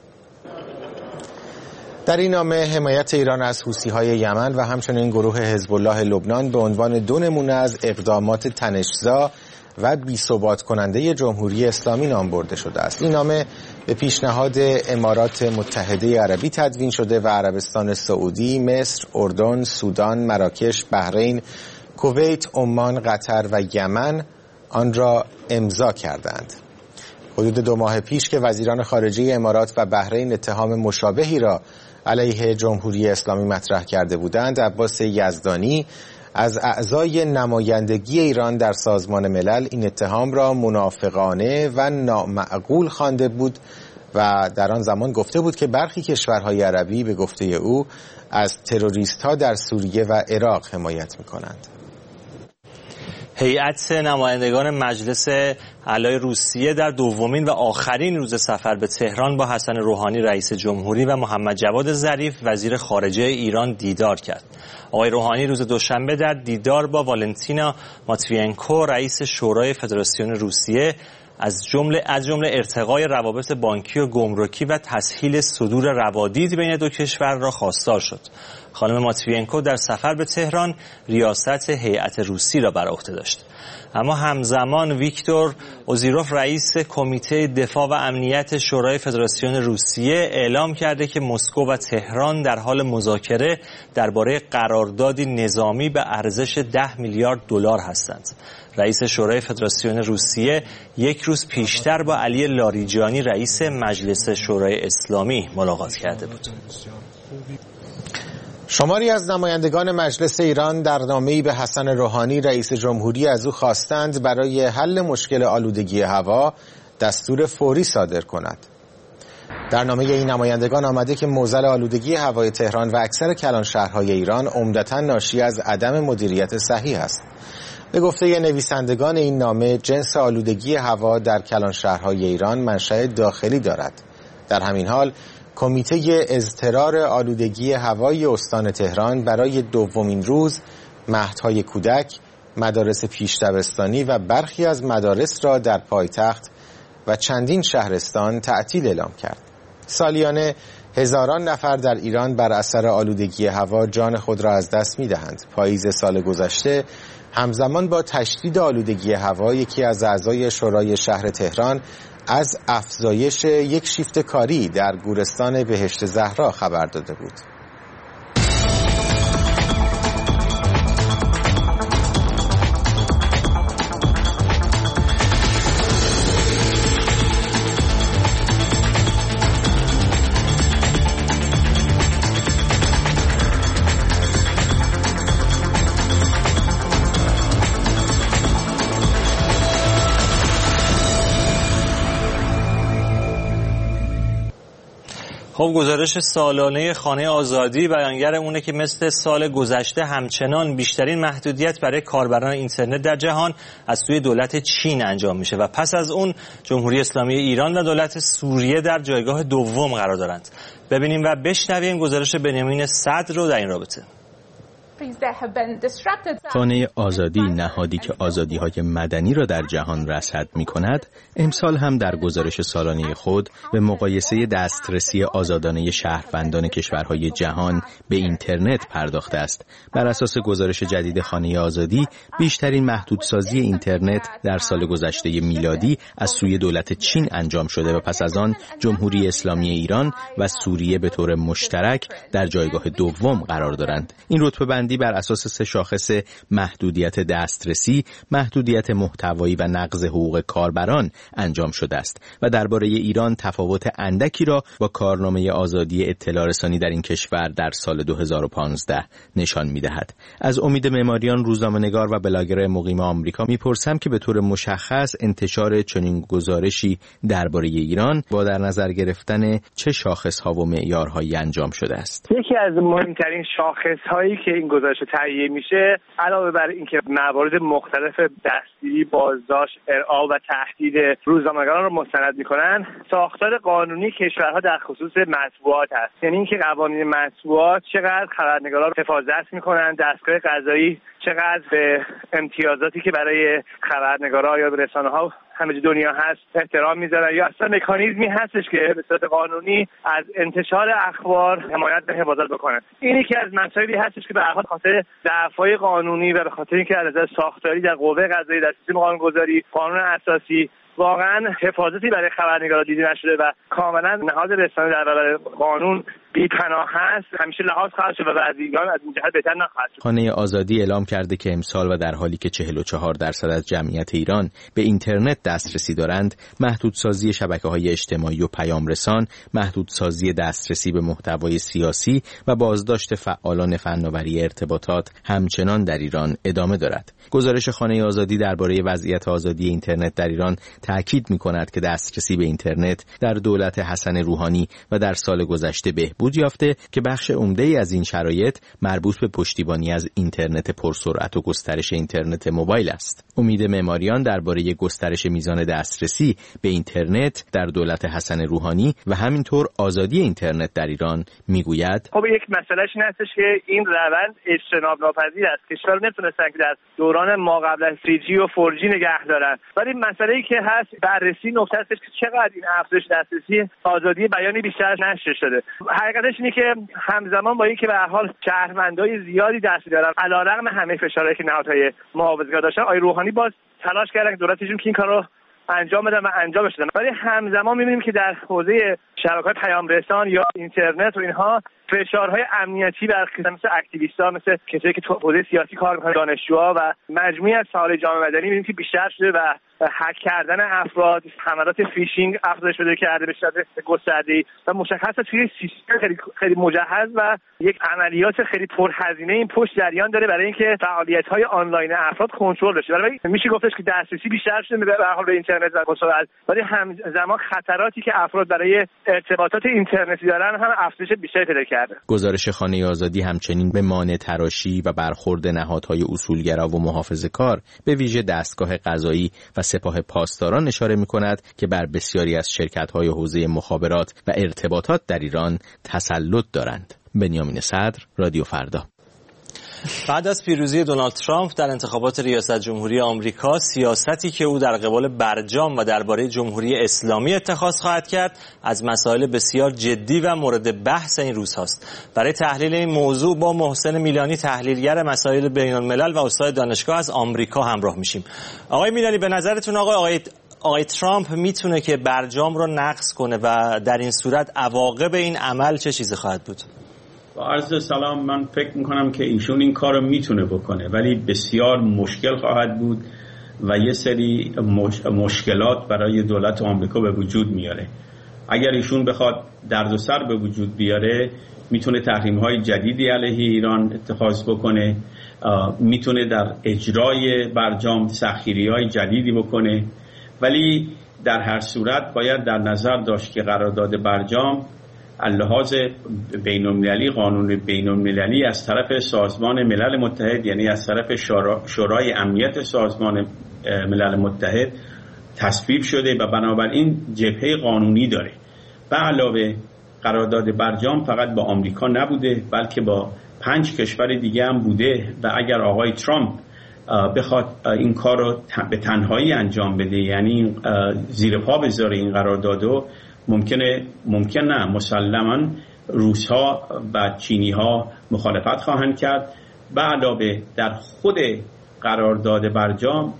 در این نامه حمایت ایران از حوثی‌های یمن و همچنین گروه حزب الله لبنان به عنوان دو نمونه از اقدامات تنش‌زا و بی‌ثبات کننده جمهوری اسلامی نام برده شده است. این نامه به پیشنهاد امارات متحده عربی تدوین شده و عربستان سعودی، مصر، اردن، سودان، مراکش، بحرین، کویت، عمان، قطر و یمن آن را امضا کردند. حدود 2 ماه پیش که وزیران خارجه امارات و بحرین اتهام مشابهی را علیه جمهوری اسلامی مطرح کرده بودند، عباس یزدانی از اعضای نمایندگی ایران در سازمان ملل این اتهام را منافقانه و نامعقول خوانده بود و در آن زمان گفته بود که برخی کشورهای عربی به گفته او از تروریست‌ها در سوریه و عراق حمایت می‌کنند. هیئت نمایندگان مجلس اعلای روسیه در دومین و آخرین روز سفر به تهران با حسن روحانی رئیس جمهوری و محمد جواد ظریف وزیر خارجه ایران دیدار کرد. آقای روحانی روز دوشنبه در دیدار با والنتینا ماتوینکو رئیس شورای فدراسیون روسیه از جمله ارتقای روابط بانکی و گمرکی و تسهیل صدور روادید بین دو کشور را خواستار شد. خانم ماتوینکو در سفر به تهران ریاست هیئت روسی را بر عهده داشت. اما همزمان ویکتور اوزیروف رئیس کمیته دفاع و امنیت شورای فدراسیون روسیه اعلام کرده که مسکو و تهران در حال مذاکره درباره قراردادی نظامی به ارزش 10 میلیارد دلار هستند. رئیس شورای فدراسیون روسیه یک روز پیشتر با علی لاریجانی رئیس مجلس شورای اسلامی ملاقات کرده بود. شماری از نمایندگان مجلس ایران در نامه‌ای به حسن روحانی رئیس جمهوری از او خواستند برای حل مشکل آلودگی هوا دستور فوری صادر کند. در نامه این نمایندگان آمده که معضل آلودگی هوای تهران و اکثر کلان شهرهای ایران عمدتاً ناشی از عدم مدیریت صحیح است. به گفته نویسندگان این نامه، جنس آلودگی هوا در کلان شهرهای ایران منشأ داخلی دارد. در همین حال کمیته اضطرار آلودگی هوای استان تهران برای دومین روز مهدهای کودک، مدارس پیش دبستانی و برخی از مدارس را در پایتخت و چندین شهرستان تعطیل اعلام کرد. سالیانه هزاران نفر در ایران بر اثر آلودگی هوا جان خود را از دست می‌دهند. پاییز سال گذشته همزمان با تشدید آلودگی هوا، یکی از اعضای شورای شهر تهران از افزایش یک شیفت کاری در گورستان بهشت زهرا خبر داده بود. خب گزارش سالانه خانه آزادی بیانگر اونه که مثل سال گذشته همچنان بیشترین محدودیت برای کاربران اینترنت در جهان از سوی دولت چین انجام میشه و پس از اون جمهوری اسلامی ایران و دولت سوریه در جایگاه دوم قرار دارند. ببینیم و بشنویم گزارش بنیامین صدر رو در این رابطه. خانه آزادی، نهادی که آزادی‌های مدنی را در جهان رصد می‌کند، امسال هم در گزارش سالانه خود به مقایسه دسترسی آزادانه شهروندان کشورهای جهان به اینترنت پرداخته است. بر اساس گزارش جدید خانه آزادی، بیشترین محدودسازی اینترنت در سال گذشته میلادی از سوی دولت چین انجام شده و پس از آن جمهوری اسلامی ایران و سوریه به طور مشترک در جایگاه دوم قرار دارند. این رتبه‌بندی بر اساس 3 شاخص محدودیت دسترسی، محدودیت محتوایی و نقض حقوق کاربران انجام شده است و درباره ایران تفاوت اندکی را با کارنامه آزادی اطلاع رسانی در این کشور در سال 2015 نشان می‌دهد. از امید معماریان، روزنامه‌نگار و بلاگر مقیم آمریکا می‌پرسم که به طور مشخص انتشار چنین گزارشی درباره ایران با در نظر گرفتن چه شاخص‌ها و معیارهایی انجام شده است. یکی از مهمترین شاخص‌هایی که این گزارش تهیه میشه، علاوه بر اینکه موارد مختلف دستگیری، بازداشت، ارعاب و تهدید روزنامه‌نگاران رو مستند میکنن، ساختار قانونی کشورها در خصوص مطبوعات است. یعنی اینکه قوانین مطبوعات چقدر خبرنگاران رو حفاظت میکنن، دستگاه قضایی چقدر به امتیازاتی که برای خبرنگارا یا رسانه‌ها همه دنیا هست احترام میذارن، یا اصلا مکانیزمی هستش که به صورت قانونی از انتشار اخبار حمایت و حفاظت بکنن. این یکی از مسائلی هستش که به هر حال خاطر ضعف‌های قانونی و به خاطر اینکه از نظر ساختاری در قوه قضاییه، در سیستم قانون‌گذاری، قانون اساسی واقعا حفاظتی برای خبرنگارا دیده نشده و کاملا نهاد رسانه در برابر قانون بی‌پناه هست، همیشه لحاظ خواهد شد و بعضی‌گان از این جهت بهتر نخواهد شد. خانه آزادی اعلام کرده که امسال و در حالی که 44% از جمعیت ایران به اینترنت دسترسی دارند، محدودسازی شبکه‌های اجتماعی و پیام رسان، محدودسازی دسترسی به محتوای سیاسی و بازداشت فعالان فناوری ارتباطات همچنان در ایران ادامه دارد. گزارش خانه آزادی درباره وضعیت آزادی اینترنت در ایران تأکید می‌کند که دسترسی به اینترنت در دولت حسن روحانی و در سال گذشته بهبود یافته که بخش عمده‌ای از این شرایط مربوط به پشتیبانی از اینترنت پرسرعت و گسترش اینترنت موبایل است. امید معماریان درباره گسترش میزان دسترسی به اینترنت در دولت حسن روحانی و همینطور آزادی اینترنت در ایران میگوید: خب یک مسئلهش این هستش که این روند اجتناب ناپذیر است. کشورها نتونستن که در دوران ما قبل از 3G و 4G نگه دارن، ولی مسئله‌ای که هست بررسی نکته هستش که چقدر این افزایش دسترسی آزادی بیانی بیشتر نشر شده. حقیقتش اینه که همزمان با اینکه به هر حال شهروندای زیادی دسترسی دارن، علیرغم همه فشارهایی که نهادهای محافظه‌کار داشتن، آقای روحانی باز تلاش کردن که دولتشون که این کارو انجام بدن و انجامش دادن. ولی همزمان می‌بینیم که در حوزه شبکه‌های پیام رسان یا اینترنت و اینها فشارهای امنیتی بر مثل اکتیویست‌ها، مثل کسایی که تو حوزه سیاسی کار می‌کنن، دانشجوها و مجموعی از ساحل جامعه مدنی می‌بینیم که بیشتر شده و هک کردن افراد، حملات فیشینگ افزایش پیدا کرده به صورت گسترده‌ای و مشخصه توی سیستم خیلی مجهز و یک عملیات خیلی پرهزینه این پشت جریان داره برای اینکه فعالیت‌های آنلاین افراد کنترل بشه. برای میشه گفتش که دسترسی بیشتر شده به هر حال به اینترنت و گسترده، ولی همزمان خطراتی که افراد برای ارتباطات اینترنتی دارن هم افزایش بیشتری پیدا کرده. گزارش خانه آزادی همچنین به مانع تراشی و برخورد نهادهای اصولگرا و محافظه‌کار به ویژه دستگاه قضایی و سپاه پاسداران اشاره می‌کند که بر بسیاری از شرکت‌های حوزه مخابرات و ارتباطات در ایران تسلط دارند. بنیامین صدر، رادیو فردا. بعد از پیروزی دونالد ترامپ در انتخابات ریاست جمهوری آمریکا، سیاستی که او در قبال برجام و درباره جمهوری اسلامی اتخاذ خواهد کرد از مسائل بسیار جدی و مورد بحث این روزهاست. برای تحلیل این موضوع با محسن میلانی، تحلیلگر مسائل بین‌الملل و استاد دانشگاه از آمریکا همراه میشیم. آقای میلانی، به نظرتون آقای ترامپ میتونه که برجام رو نقض کنه و در این صورت عواقب این عمل چه چیزی خواهد بود؟ با عرض سلام، من فکر میکنم که ایشون این کار رو میتونه بکنه، ولی بسیار مشکل خواهد بود و یه سری مشکلات برای دولت آمریکا به وجود میاره. اگر ایشون بخواد درد و سر به وجود بیاره، میتونه تحریم‌های جدیدی علیه ایران اتخاذ بکنه، میتونه در اجرای برجام سختگیری‌های جدیدی بکنه، ولی در هر صورت باید در نظر داشت که قرارداد برجام اللحاظ بین‌المللی، قانون بین‌المللی از طرف سازمان ملل متحد، یعنی از طرف شورای امنیت سازمان ملل متحد تصویب شده و بنابراین جبهه قانونی داره. به علاوه قرارداد برجام فقط با آمریکا نبوده، بلکه با 5 کشور دیگه هم بوده و اگر آقای ترامپ بخواد این کار رو به تنهایی انجام بده، یعنی زیر پا بذاره این قراردادو، ممکن نه، مسلماً روس‌ها و چینی‌ها مخالفت خواهند کرد. به علاوه در خود قرارداد برجام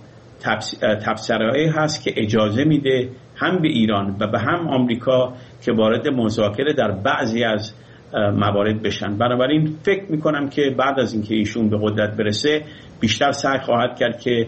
تبصره‌ای هست که اجازه میده هم به ایران و به هم آمریکا که وارد مذاکره در بعضی از موارد بشن. بنابراین فکر میکنم که بعد از اینکه ایشون به قدرت برسه، بیشتر سعی خواهد کرد که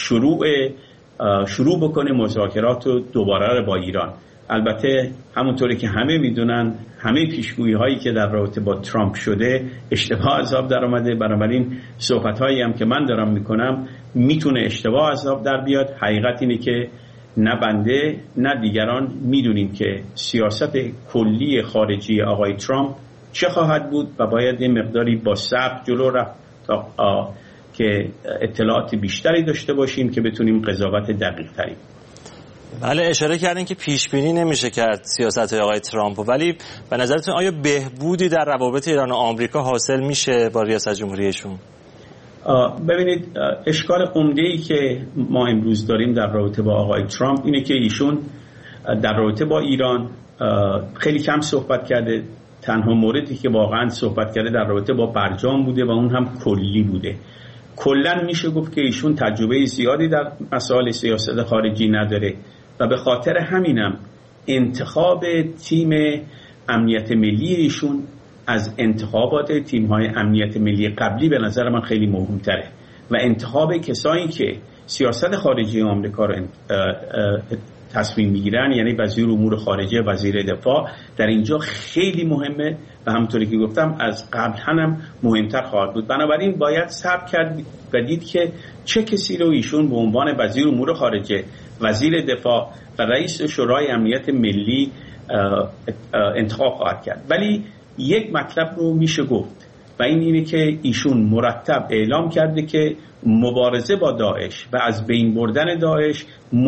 شروع بکنه مذاکرات رو دوباره با ایران. البته همونطوری که همه میدونن، همه پیشگویی هایی که در رابطه با ترامپ شده اشتباه از آب در آمده. بنابراین صحبت هایی هم که من دارم میکنم میتونه اشتباه از آب در بیاد. حقیقت اینه که نه بنده نه دیگران میدونیم که سیاست کلی خارجی آقای ترامپ چه خواهد بود و باید این مقداری با صبر جلو رفت تا که اطلاعات بیشتری داشته باشیم که بتونیم قضاوت دقیق تری. بله، اشاره کردین که پیش بینی نمیشه کرد سیاست آقای ترامپ، ولی به نظرتون آیا بهبودی در روابط ایران و آمریکا حاصل میشه با ریاست جمهوریشون؟ ببینید، اشکال عمده‌ای که ما امروز داریم در رابطه با آقای ترامپ اینه که ایشون در رابطه با ایران خیلی کم صحبت کرده. تنها موردی که واقعا صحبت کرده در رابطه با برجام بوده و اون هم کلی بوده. کلاً میشه گفت که ایشون تجربه زیادی در مسائل سیاست خارجی نداره و به خاطر همینم انتخاب تیم امنیت ملی ایشون از انتخابات تیم‌های امنیت ملی قبلی به نظر من خیلی مهمتره و انتخاب کسایی که سیاست خارجی آمریکا رو تصمیم میگیرن، یعنی وزیر امور خارجه، وزیر دفاع، در اینجا خیلی مهمه و همونطوری که گفتم از قبل هم مهمتر خواهد بود. بنابراین باید صبر کرد و دید که چه کسی رو ایشون به عنوان وزیر امور خارجه، وزیر دفاع و رئیس شورای امنیت ملی انتخاب خواهد کرد. ولی یک مطلب رو میشه گفت و این اینه که ایشون مرتب اعلام کرده که مبارزه با داعش و از بین بردن داعش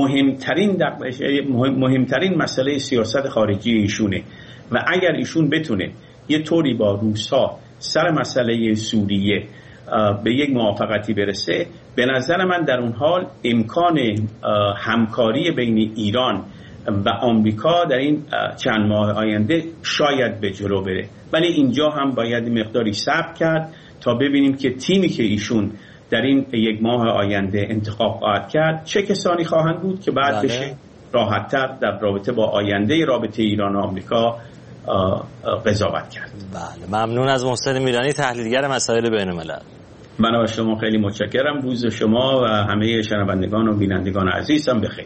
مهمترین مسئله سیاست خارجی ایشونه و اگر ایشون بتونه یه طوری با روس‌ها سر مسئله سوریه به یک موافقتی برسه، به نظر من در اون حال امکان همکاری بین ایران و آمریکا در این چند ماه آینده شاید به جلو بره. ولی اینجا هم باید مقداری صبر کرد تا ببینیم که تیمی که ایشون در این یک ماه آینده انتخاب خواهد کرد چه کسانی خواهند بود که بعد بشه راحت‌تر در رابطه با آینده رابطه ایران و آمریکا قضاوت کرد. بله، ممنون از محسن میلانی، تحلیلگر مسائل بین‌الملل. من از شما خیلی متشکرم. روز شما و همه شنوندگان و بینندگان عزیزم بخیر.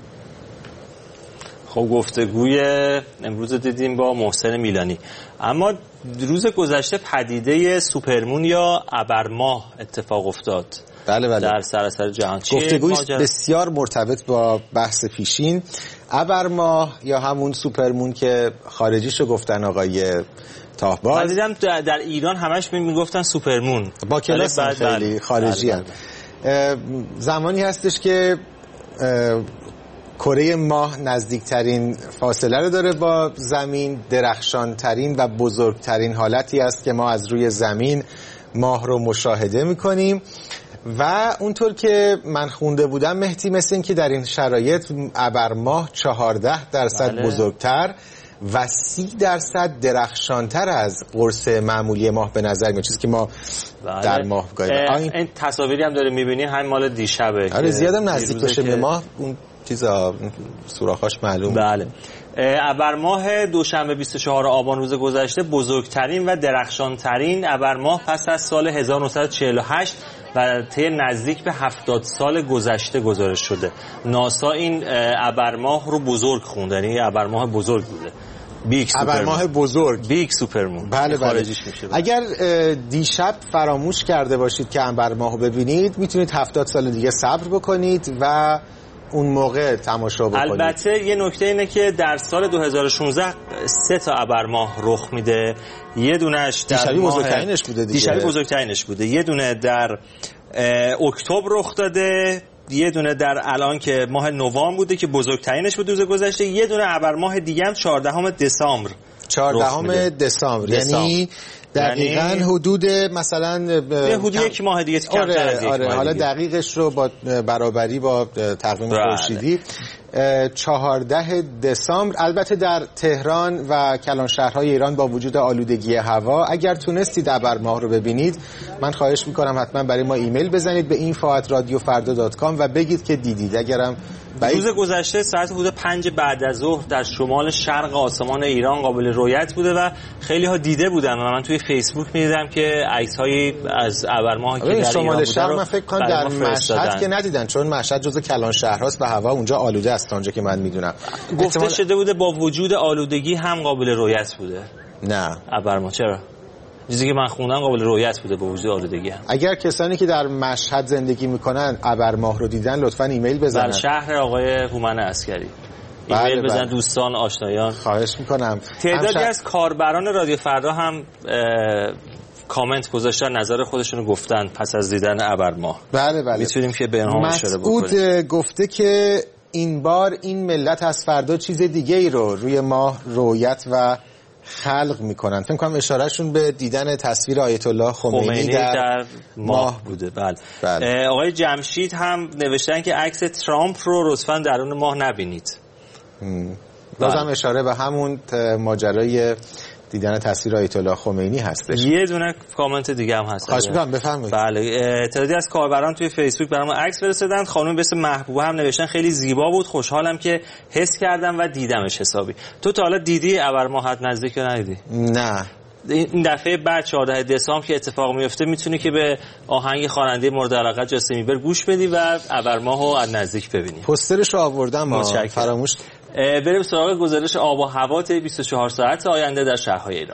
خب گفتگوی امروز دیدیم با محسن میلانی، اما روز گذشته پدیده سوپرمون یا ابرماه اتفاق افتاد. بله. در سراسر جهان. گفتگوی بسیار مرتبط با بحث پیشین. ابرماه یا همون سوپرمون که خارجیشو گفتن آقای تاهباز. من دیدم در ایران همش میگفتن سوپرمون با کلاس خیلی خارجی هم. زمانی هستش که کره ماه نزدیکترین فاصله رو داره با زمین، درخشانترین و بزرگترین حالتی است که ما از روی زمین ماه رو مشاهده میکنیم و اونطور که من خونده بودم مهدی، مثل این که در این شرایط ابرماه 14% بزرگتر و 30% درخشانتر از قرص معمولی ماه به نظر میاد، چیزی که ما در ماه گاهی این تصاویری هم داره میبینیم همین مال دیشبه. آره زیادم نزدیک بشه به ماه اون چیزا سوراخاش معلوم. بله. ابرماه دوشنبه 24 آبان روز گذشته بزرگترین و درخشانترین ابرماه پس از سال 1948 و طی نزدیک به 70 سال گذشته گزارش شده. ناسا این ابرماه رو بزرگ خوند، یعنی ابرماه بزرگ بوده. ابرماه بزرگ، بیگ سوپرمون. بله. اگر دیشب فراموش کرده باشید که ابرماه رو ببینید، میتونید 70 سال دیگه صبر بکنید و اون موقع تماشا بکنید. البته یه نکته اینه که در سال 2016 3 تا ابرماه رخ میده. یه دونش در دیشبی بزرگترینش بوده دیگه. دیشبی بزرگترینش بوده. یه دونه در اکتبر رخ داده، یه دونه در الان که ماه نوامبر بوده که بزرگترینش بود روز گذشته. یه دونه ابرماه دیگه هم 14 دسامبر. 14 دسامبر یعنی دقیقاً حدود مثلا حدود یک ماه دیگه کمتر از یک ماه دیگه. حالا دقیقش رو با برابری با تقویم خورشیدی 14 دسامبر. البته در تهران و کلانشهرهای ایران با وجود آلودگی هوا، اگر تونستید ابرماه رو ببینید، من خواهش میکنم حتما برای ما ایمیل بزنید به info@radiofarda.com و بگید که دیدید. اگرم روز گذشته ساعت حدود 5 بعد از ظهر در شمال شرق آسمان ایران قابل رؤیت بوده و خیلی ها دیده بودن و من توی فیسبوک می‌دیدم که عکس‌هایی از ابرماه که در شمال شرق من فکر کنم در مشهد که ندیدن، چون مشهد جزو کلانشهرهاست و هوا اونجا آلوده است اونجا که من میدونم. گفته شده بوده با وجود آلودگی هم قابل رؤیت بوده. نه ابرماه چرا؟ چیزی که من خوندم قابل رؤیت بوده با وجود آلودگی هم. اگر کسانی که در مشهد زندگی میکنن ابرماه رو دیدن لطفاً ایمیل بزنن. در شهر آقای هومن عسکری ایمیل بزن. دوستان آشنایان خواهش میکنم. تعدادی از کاربران رادیو فردا هم کامنت گذاشتن، نظر خودشونو گفتن پس از دیدن ابرماه. بله میتونیم که به اینها اشاره بکنیم. مسعود گفته که این بار این ملت از فردا چیز دیگه ای رو روی ماه رؤیت و خلق میکنن. فکر کنم اشارهشون به دیدن تصویر آیت الله خمینی در ماه بوده. بله. آقای جمشید هم نوشتن که عکس ترامپ رو لطفاً درون ماه نبینید. بازم اشاره به همون ماجرای دیدن تصویر آیت الله خمینی هستش. یه دونه کامنت دیگه هم هست. خواهش می‌کنم بفرمایید. بله، تعدادی از کاربران توی فیسبوک برام عکس فرستادن. خانم به اسم محبوبه هم نوشتن خیلی زیبا بود، خوشحالم که حس کردم و دیدمش حسابی. تو تا حالا دیدی ابرماه نزدیک یا ندیدی؟ نه. این دفعه بعد 14 دسامبر که اتفاق میفته میتونی که به آهنگ خواننده مورد علاقه جاستین بیبر گوش بدی و ابرماهو از نزدیک ببینی. پوسترش رو آوردم فراموش. بریم سراغ گزارش آب و هوا طی 24 ساعت آینده در شهرهای ایران.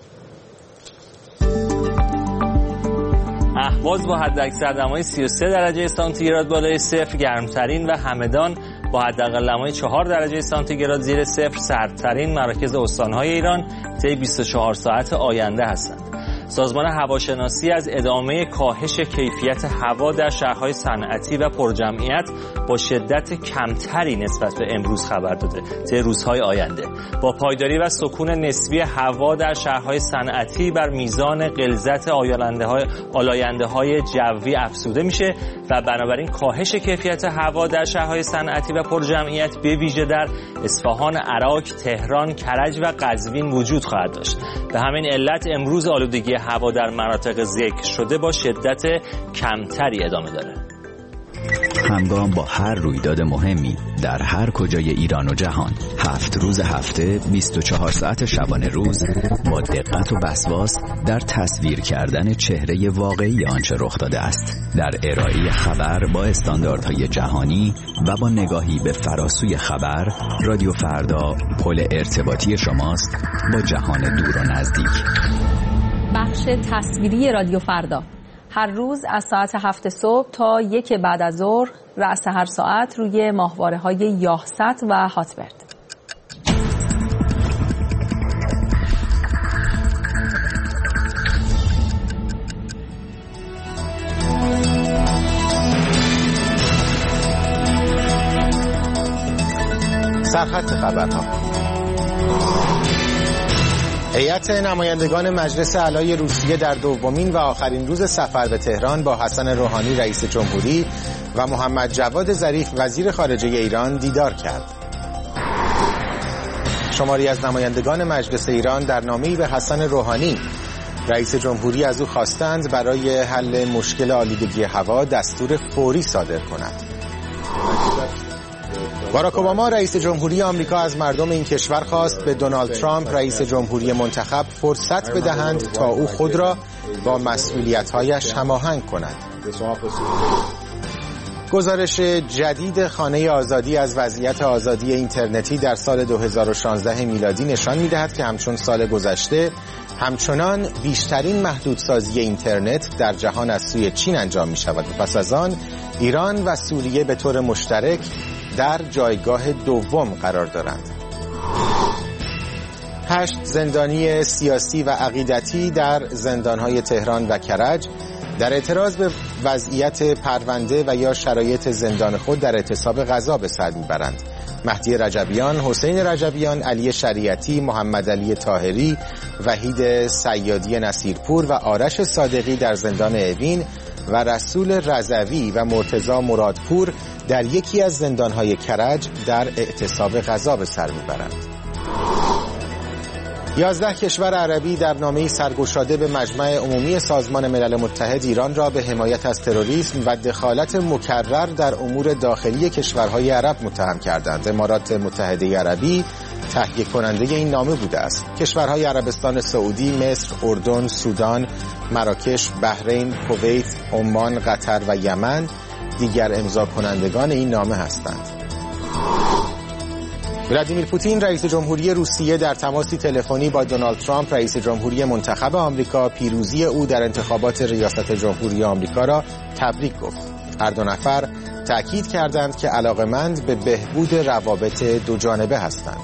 اهواز با حداکثر دمای 33 درجه سانتیگراد بالای صفر گرمترین و همدان با حداقل دمای 4 درجه سانتیگراد زیر صفر سردترین مراکز استان‌های ایران طی 24 ساعت آینده هستند. سازمان هواشناسی از ادامه کاهش کیفیت هوا در شهرهای صنعتی و پرجمعیت با شدت کمتری نسبت به امروز خبر داده طی روزهای آینده. با پایداری و سکون نسبی هوا در شهرهای صنعتی بر میزان غلظت آلاینده‌های جوی افزوده میشه و بنابراین کاهش کیفیت هوا در شهرهای صنعتی و پرجمعیت به ویژه در اصفهان، عراق، تهران، کرج و قزوین وجود خواهد داشت. به همین علت امروز آلودگی هوا در مناطق ذکر شده با شدت کمتری ادامه داره. همگام با هر رویداد مهمی در هر کجای ایران و جهان، 7 روز هفته 24 ساعت شبانه روز با دقت و وسواس در تصویر کردن چهره واقعی آنچه رخ داده است، در ارائه خبر با استانداردهای جهانی و با نگاهی به فراسوی خبر. رادیو فردا پل ارتباطی شماست با جهان دور و نزدیک. بخش تصویری رادیو فردا هر روز از ساعت 7 صبح تا 1 بعد از ظهر رأس هر ساعت روی ماهواره‌های یاهست و هاتبرد. سرخط خبرها. هیئت نمایندگان مجلس اعلای روسیه در دومین و آخرین روز سفر به تهران با حسن روحانی رئیس جمهوری و محمد جواد ظریف وزیر خارجه ایران دیدار کرد. شماری از نمایندگان مجلس ایران در نامه‌ای به حسن روحانی رئیس جمهوری از او خواستند برای حل مشکل آلودگی هوا دستور فوری صادر کند. باراک اوباما رئیس جمهوری آمریکا از مردم این کشور خواست به دونالد ترامپ رئیس جمهوری منتخب فرصت بدهند تا او خود را با مسئولیت‌هایش هماهنگ کند. گزارش جدید خانه آزادی از وضعیت آزادی اینترنتی در سال 2016 میلادی نشان می‌دهد که همچون سال گذشته همچنان بیشترین محدودسازی اینترنت در جهان از سوی چین انجام می‌شود و پس از آن ایران و سوریه به طور مشترک در جایگاه دوم قرار دارند. 8 زندانی سیاسی و عقیدتی در زندان‌های تهران و کرج در اعتراض به وضعیت پرونده و یا شرایط زندان خود در اعتصاب غذا به سر میبرند. مهدی رجبیان، حسین رجبیان، علی شریعتی، محمد علی طاهری، وحید سیادی نصیرپور و آرش صادقی در زندان اوین و رسول رضوی و مرتضی مرادپور در یکی از زندان‌های کرج در اعتصاب غذا به سر میبرند. 11 کشور عربی در نامه‌ای سرگشاده به مجمع عمومی سازمان ملل متحد ایران را به حمایت از تروریسم و دخالت مکرر در امور داخلی کشورهای عرب متهم کردند. امارات متحده عربی تهیه کننده این نامه بوده است. کشورهای عربستان سعودی، مصر، اردن، سودان، مراکش، بحرین، کویت، عمان، قطر و یمن دیگر امضا کنندگان این نامه هستند. ولادیمیر پوتین رئیس جمهوری روسیه در تماسی تلفنی با دونالد ترامپ رئیس جمهوری منتخب آمریکا پیروزی او در انتخابات ریاست جمهوری آمریکا را تبریک گفت. هر دو نفر تأکید کردند که علاقه‌مند به بهبود روابط دو جانبه هستند.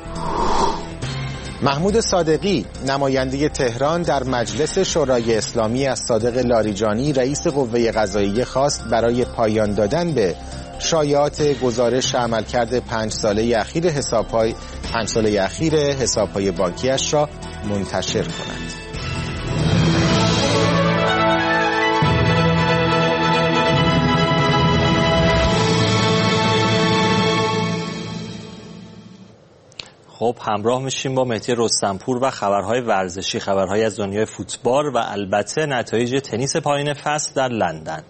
محمود صادقی نماینده تهران در مجلس شورای اسلامی از صادق لاریجانی رئیس قوه قضاییه خواست برای پایان دادن به شایعات گزارش عملکرد 5 ساله اخیر حساب‌های بانکیش را منتشر کنند. خب همراه میشیم با مهدی رستمپور و خبرهای ورزشی، خبرهای از دنیای فوتبال و البته نتایج تنیس پایان فصل در لندن.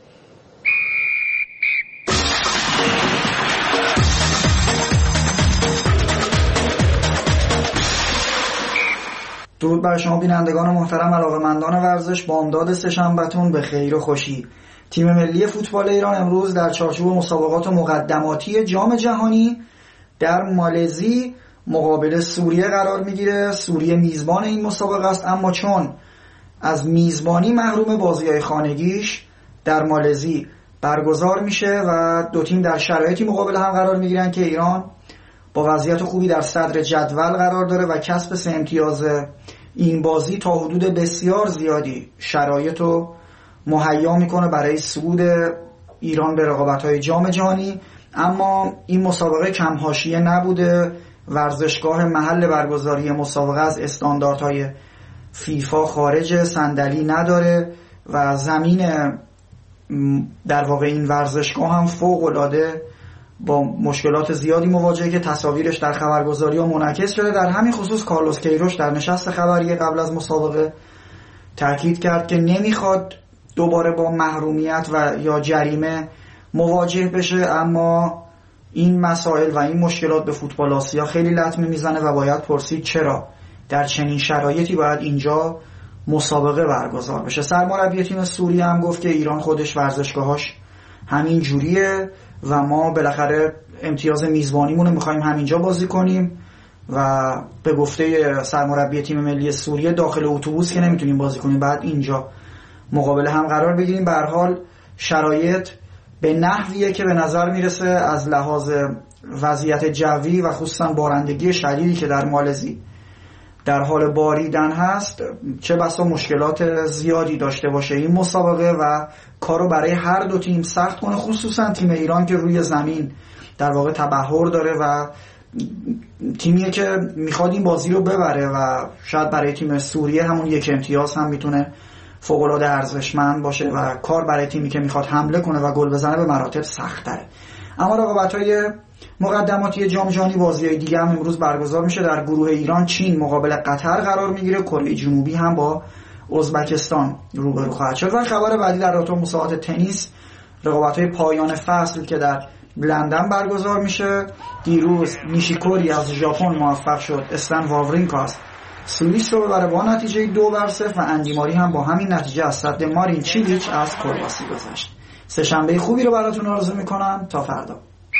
درود بر شما بینندگان محترم، علاقه‌مندان ورزش. بامداد سه‌شنبه‌تون به خیر و خوشی. تیم ملی فوتبال ایران امروز در چارچوب مسابقات مقدماتی جام جهانی در مالزی مقابل سوریه قرار میگیره. سوریه میزبان این مسابقه است، اما چون از میزبانی محروم بازی‌های خانگیش در مالزی برگزار میشه و دو تیم در شرایطی مقابل هم قرار میگیرن که ایران با وضعیت خوبی در صدر جدول قرار داره و کسب 3 امتیاز این بازی تا حدود بسیار زیادی شرایط رو مهیا میکنه برای صعود ایران به رقابت‌های جام جهانی. اما این مسابقه کم حاشیه نبوده. ورزشگاه محل برگزاری مسابقه از استانداردهای فیفا خارج، صندلی نداره و زمین در واقع این ورزشگاه هم فوق‌العاده با مشکلات زیادی مواجهه که تصاویرش در خبرگزاری‌ها منعکس شده. در همین خصوص کارلوس کیروش در نشست خبری قبل از مسابقه تاکید کرد که نمیخواد دوباره با محرومیت و یا جریمه مواجه بشه، اما این مسائل و این مشکلات به فوتبال آسیا خیلی لطمه میزنه و باید پرسید چرا در چنین شرایطی باید اینجا مسابقه برگزار بشه. سرمربی تیم سوریه هم گفت که ایران خودش ورزشگاهاش همین جوریه و ما بالاخره امتیاز میزبانیمون رو می‌خوایم همینجا بازی کنیم و به گفته سرمربی تیم ملی سوریه داخل اتوبوس که نمیتونیم بازی کنیم، بعد اینجا مقابل هم قرار بگیریم. به هر حال شرایط به نحویه که به نظر میرسه از لحاظ وضعیت جوی و خصوصا بارندگی شدیدی که در مالزی در حال باریدن هست چه بسا مشکلات زیادی داشته باشه این مسابقه و کارو برای هر دو تیم سخت کنه، خصوصا تیم ایران که روی زمین در واقع تبحر داره و تیمیه که میخواد این بازی رو ببره و شاید برای تیم سوریه همون یک امتیاز هم میتونه فوق‌العاده ارزشمند باشه و کار برای تیمی که میخواد حمله کنه و گل بزنه به مراتب سخت‌تره. اما رقابت‌های مقدماتی جام جهانی بازی‌های دیگه هم امروز برگزار میشه. در گروه ایران چین مقابل قطر قرار میگیره، کره جنوبی هم با ازبکستان روبرو خواهد شد. و خبر بعدی در رابطه با مسابقات تنیس، رقابت‌های پایان فصل که در لندن برگزار میشه. دیروز نیشیکوری از ژاپن موفق شد استن واورینکا از سوئیس رو ببره با نتیجه 2-0 و اندیماری هم با همین نتیجه از صد مارین چیلیچ از کرواسی گذشت. سه شنبه خوبی رو براتون آرزو میکنم تا فردا.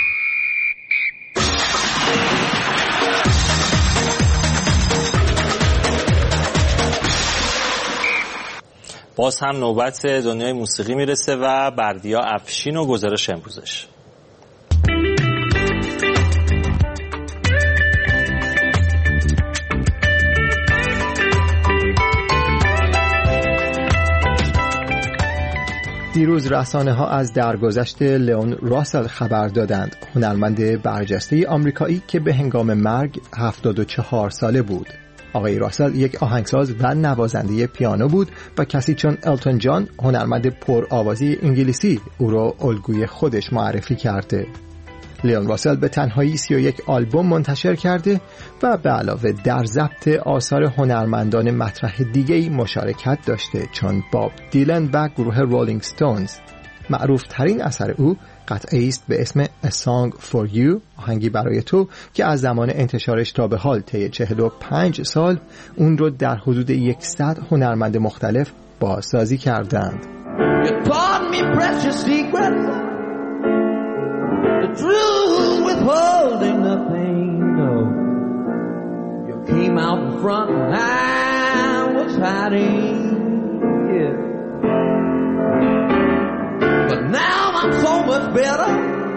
باز هم نوبت دنیای موسیقی میرسه و بردیا افشین و گزارش امروزش. دیروز رسانه‌ها از درگذشت لیون راسل خبر دادند، هنرمند برجسته آمریکایی که به هنگام مرگ 74 ساله بود. آقای راسل یک آهنگساز و نوازنده پیانو بود و کسی چون التون جان، هنرمند پرآوازی انگلیسی، او را الگوی خودش معرفی کرده. لیون راسل به تنهایی 31 آلبوم منتشر کرده و به علاوه در ضبط آثار هنرمندان مطرح دیگه‌ای مشارکت داشته چون باب دیلن و گروه رولینگ ستونز. معروف ترین اثر او قطعه‌ای است به اسم A Song for You، آهنگی برای تو، که از زمان انتشارش تا به حال طی 45 سال اون رو در حدود 100 هنرمند مختلف بازسازی کردند. Truth withholding nothing, no. You came out in front and I was hiding, yeah. But now I'm so much better.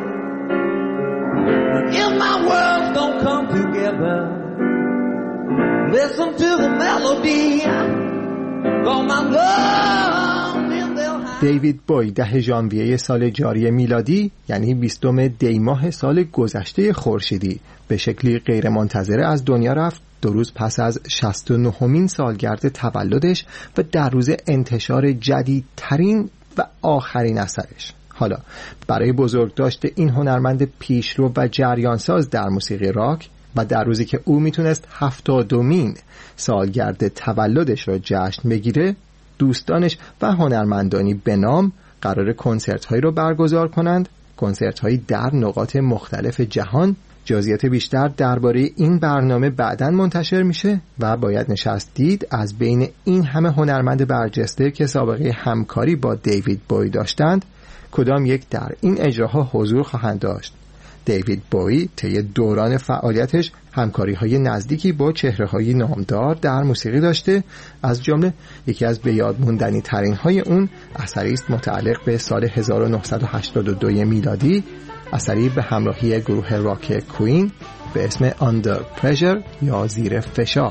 If my worlds don't come together, listen to the melody, call my love. دیوید بوی 10 ژانویه سال جاری میلادی، یعنی 20 دی ماه سال گذشته خورشیدی، به شکلی غیرمنتظره از دنیا رفت 2 روز پس از 69مین سالگرد تولدش و در روز انتشار جدیدترین و آخرین اثرش. حالا برای بزرگداشت این هنرمند پیشرو و جریانساز در موسیقی راک و در روزی که او میتونست 70مین سالگرد تولدش را جشن بگیره، دوستانش و هنرمندانی به نام قرار کنسرت هایی رو برگزار کنند، کنسرت هایی در نقاط مختلف جهان. جزئیات بیشتر درباره این برنامه بعداً منتشر میشه و باید نشست دید از بین این همه هنرمند برجسته که سابقه همکاری با دیوید بوی داشتند کدام یک در این اجراها حضور خواهند داشت. دیوید بوی طی دوران فعالیتش همکاری‌های نزدیکی با چهره‌های نامدار در موسیقی داشته، از جمله یکی از بیاد موندنی ترین های اون اثری است متعلق به سال 1982 میلادی، اثری به همراهی گروه راک کوین به اسم Under Pressure یا زیر فشار.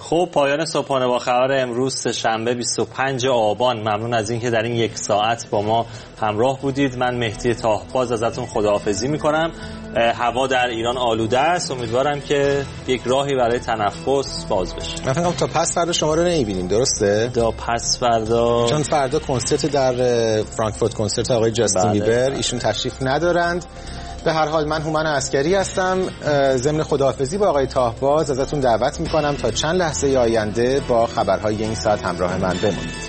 خب پایان صبحانه با خبر امروز شنبه 25 آبان. ممنون از اینکه در این یک ساعت با ما همراه بودید. من مهدی تاهباز ازتون خداحافظی میکنم. هوا در ایران آلوده است. امیدوارم که یک راهی برای تنفس باز بشه. من فکر کنم تا پس فردا شما رو نمیبینیم، درسته؟ تا پس فردا، چون فردا کنسرت در فرانکفورت، کنسرت آقای جاستین بیبر، ایشون تشریف ندارند. به هر حال من هومن عسکری هستم. ضمن خداحافظی با آقای تاهباز ازتون دعوت میکنم تا چند لحظه آینده با خبرهای این ساعت همراه من بمونید.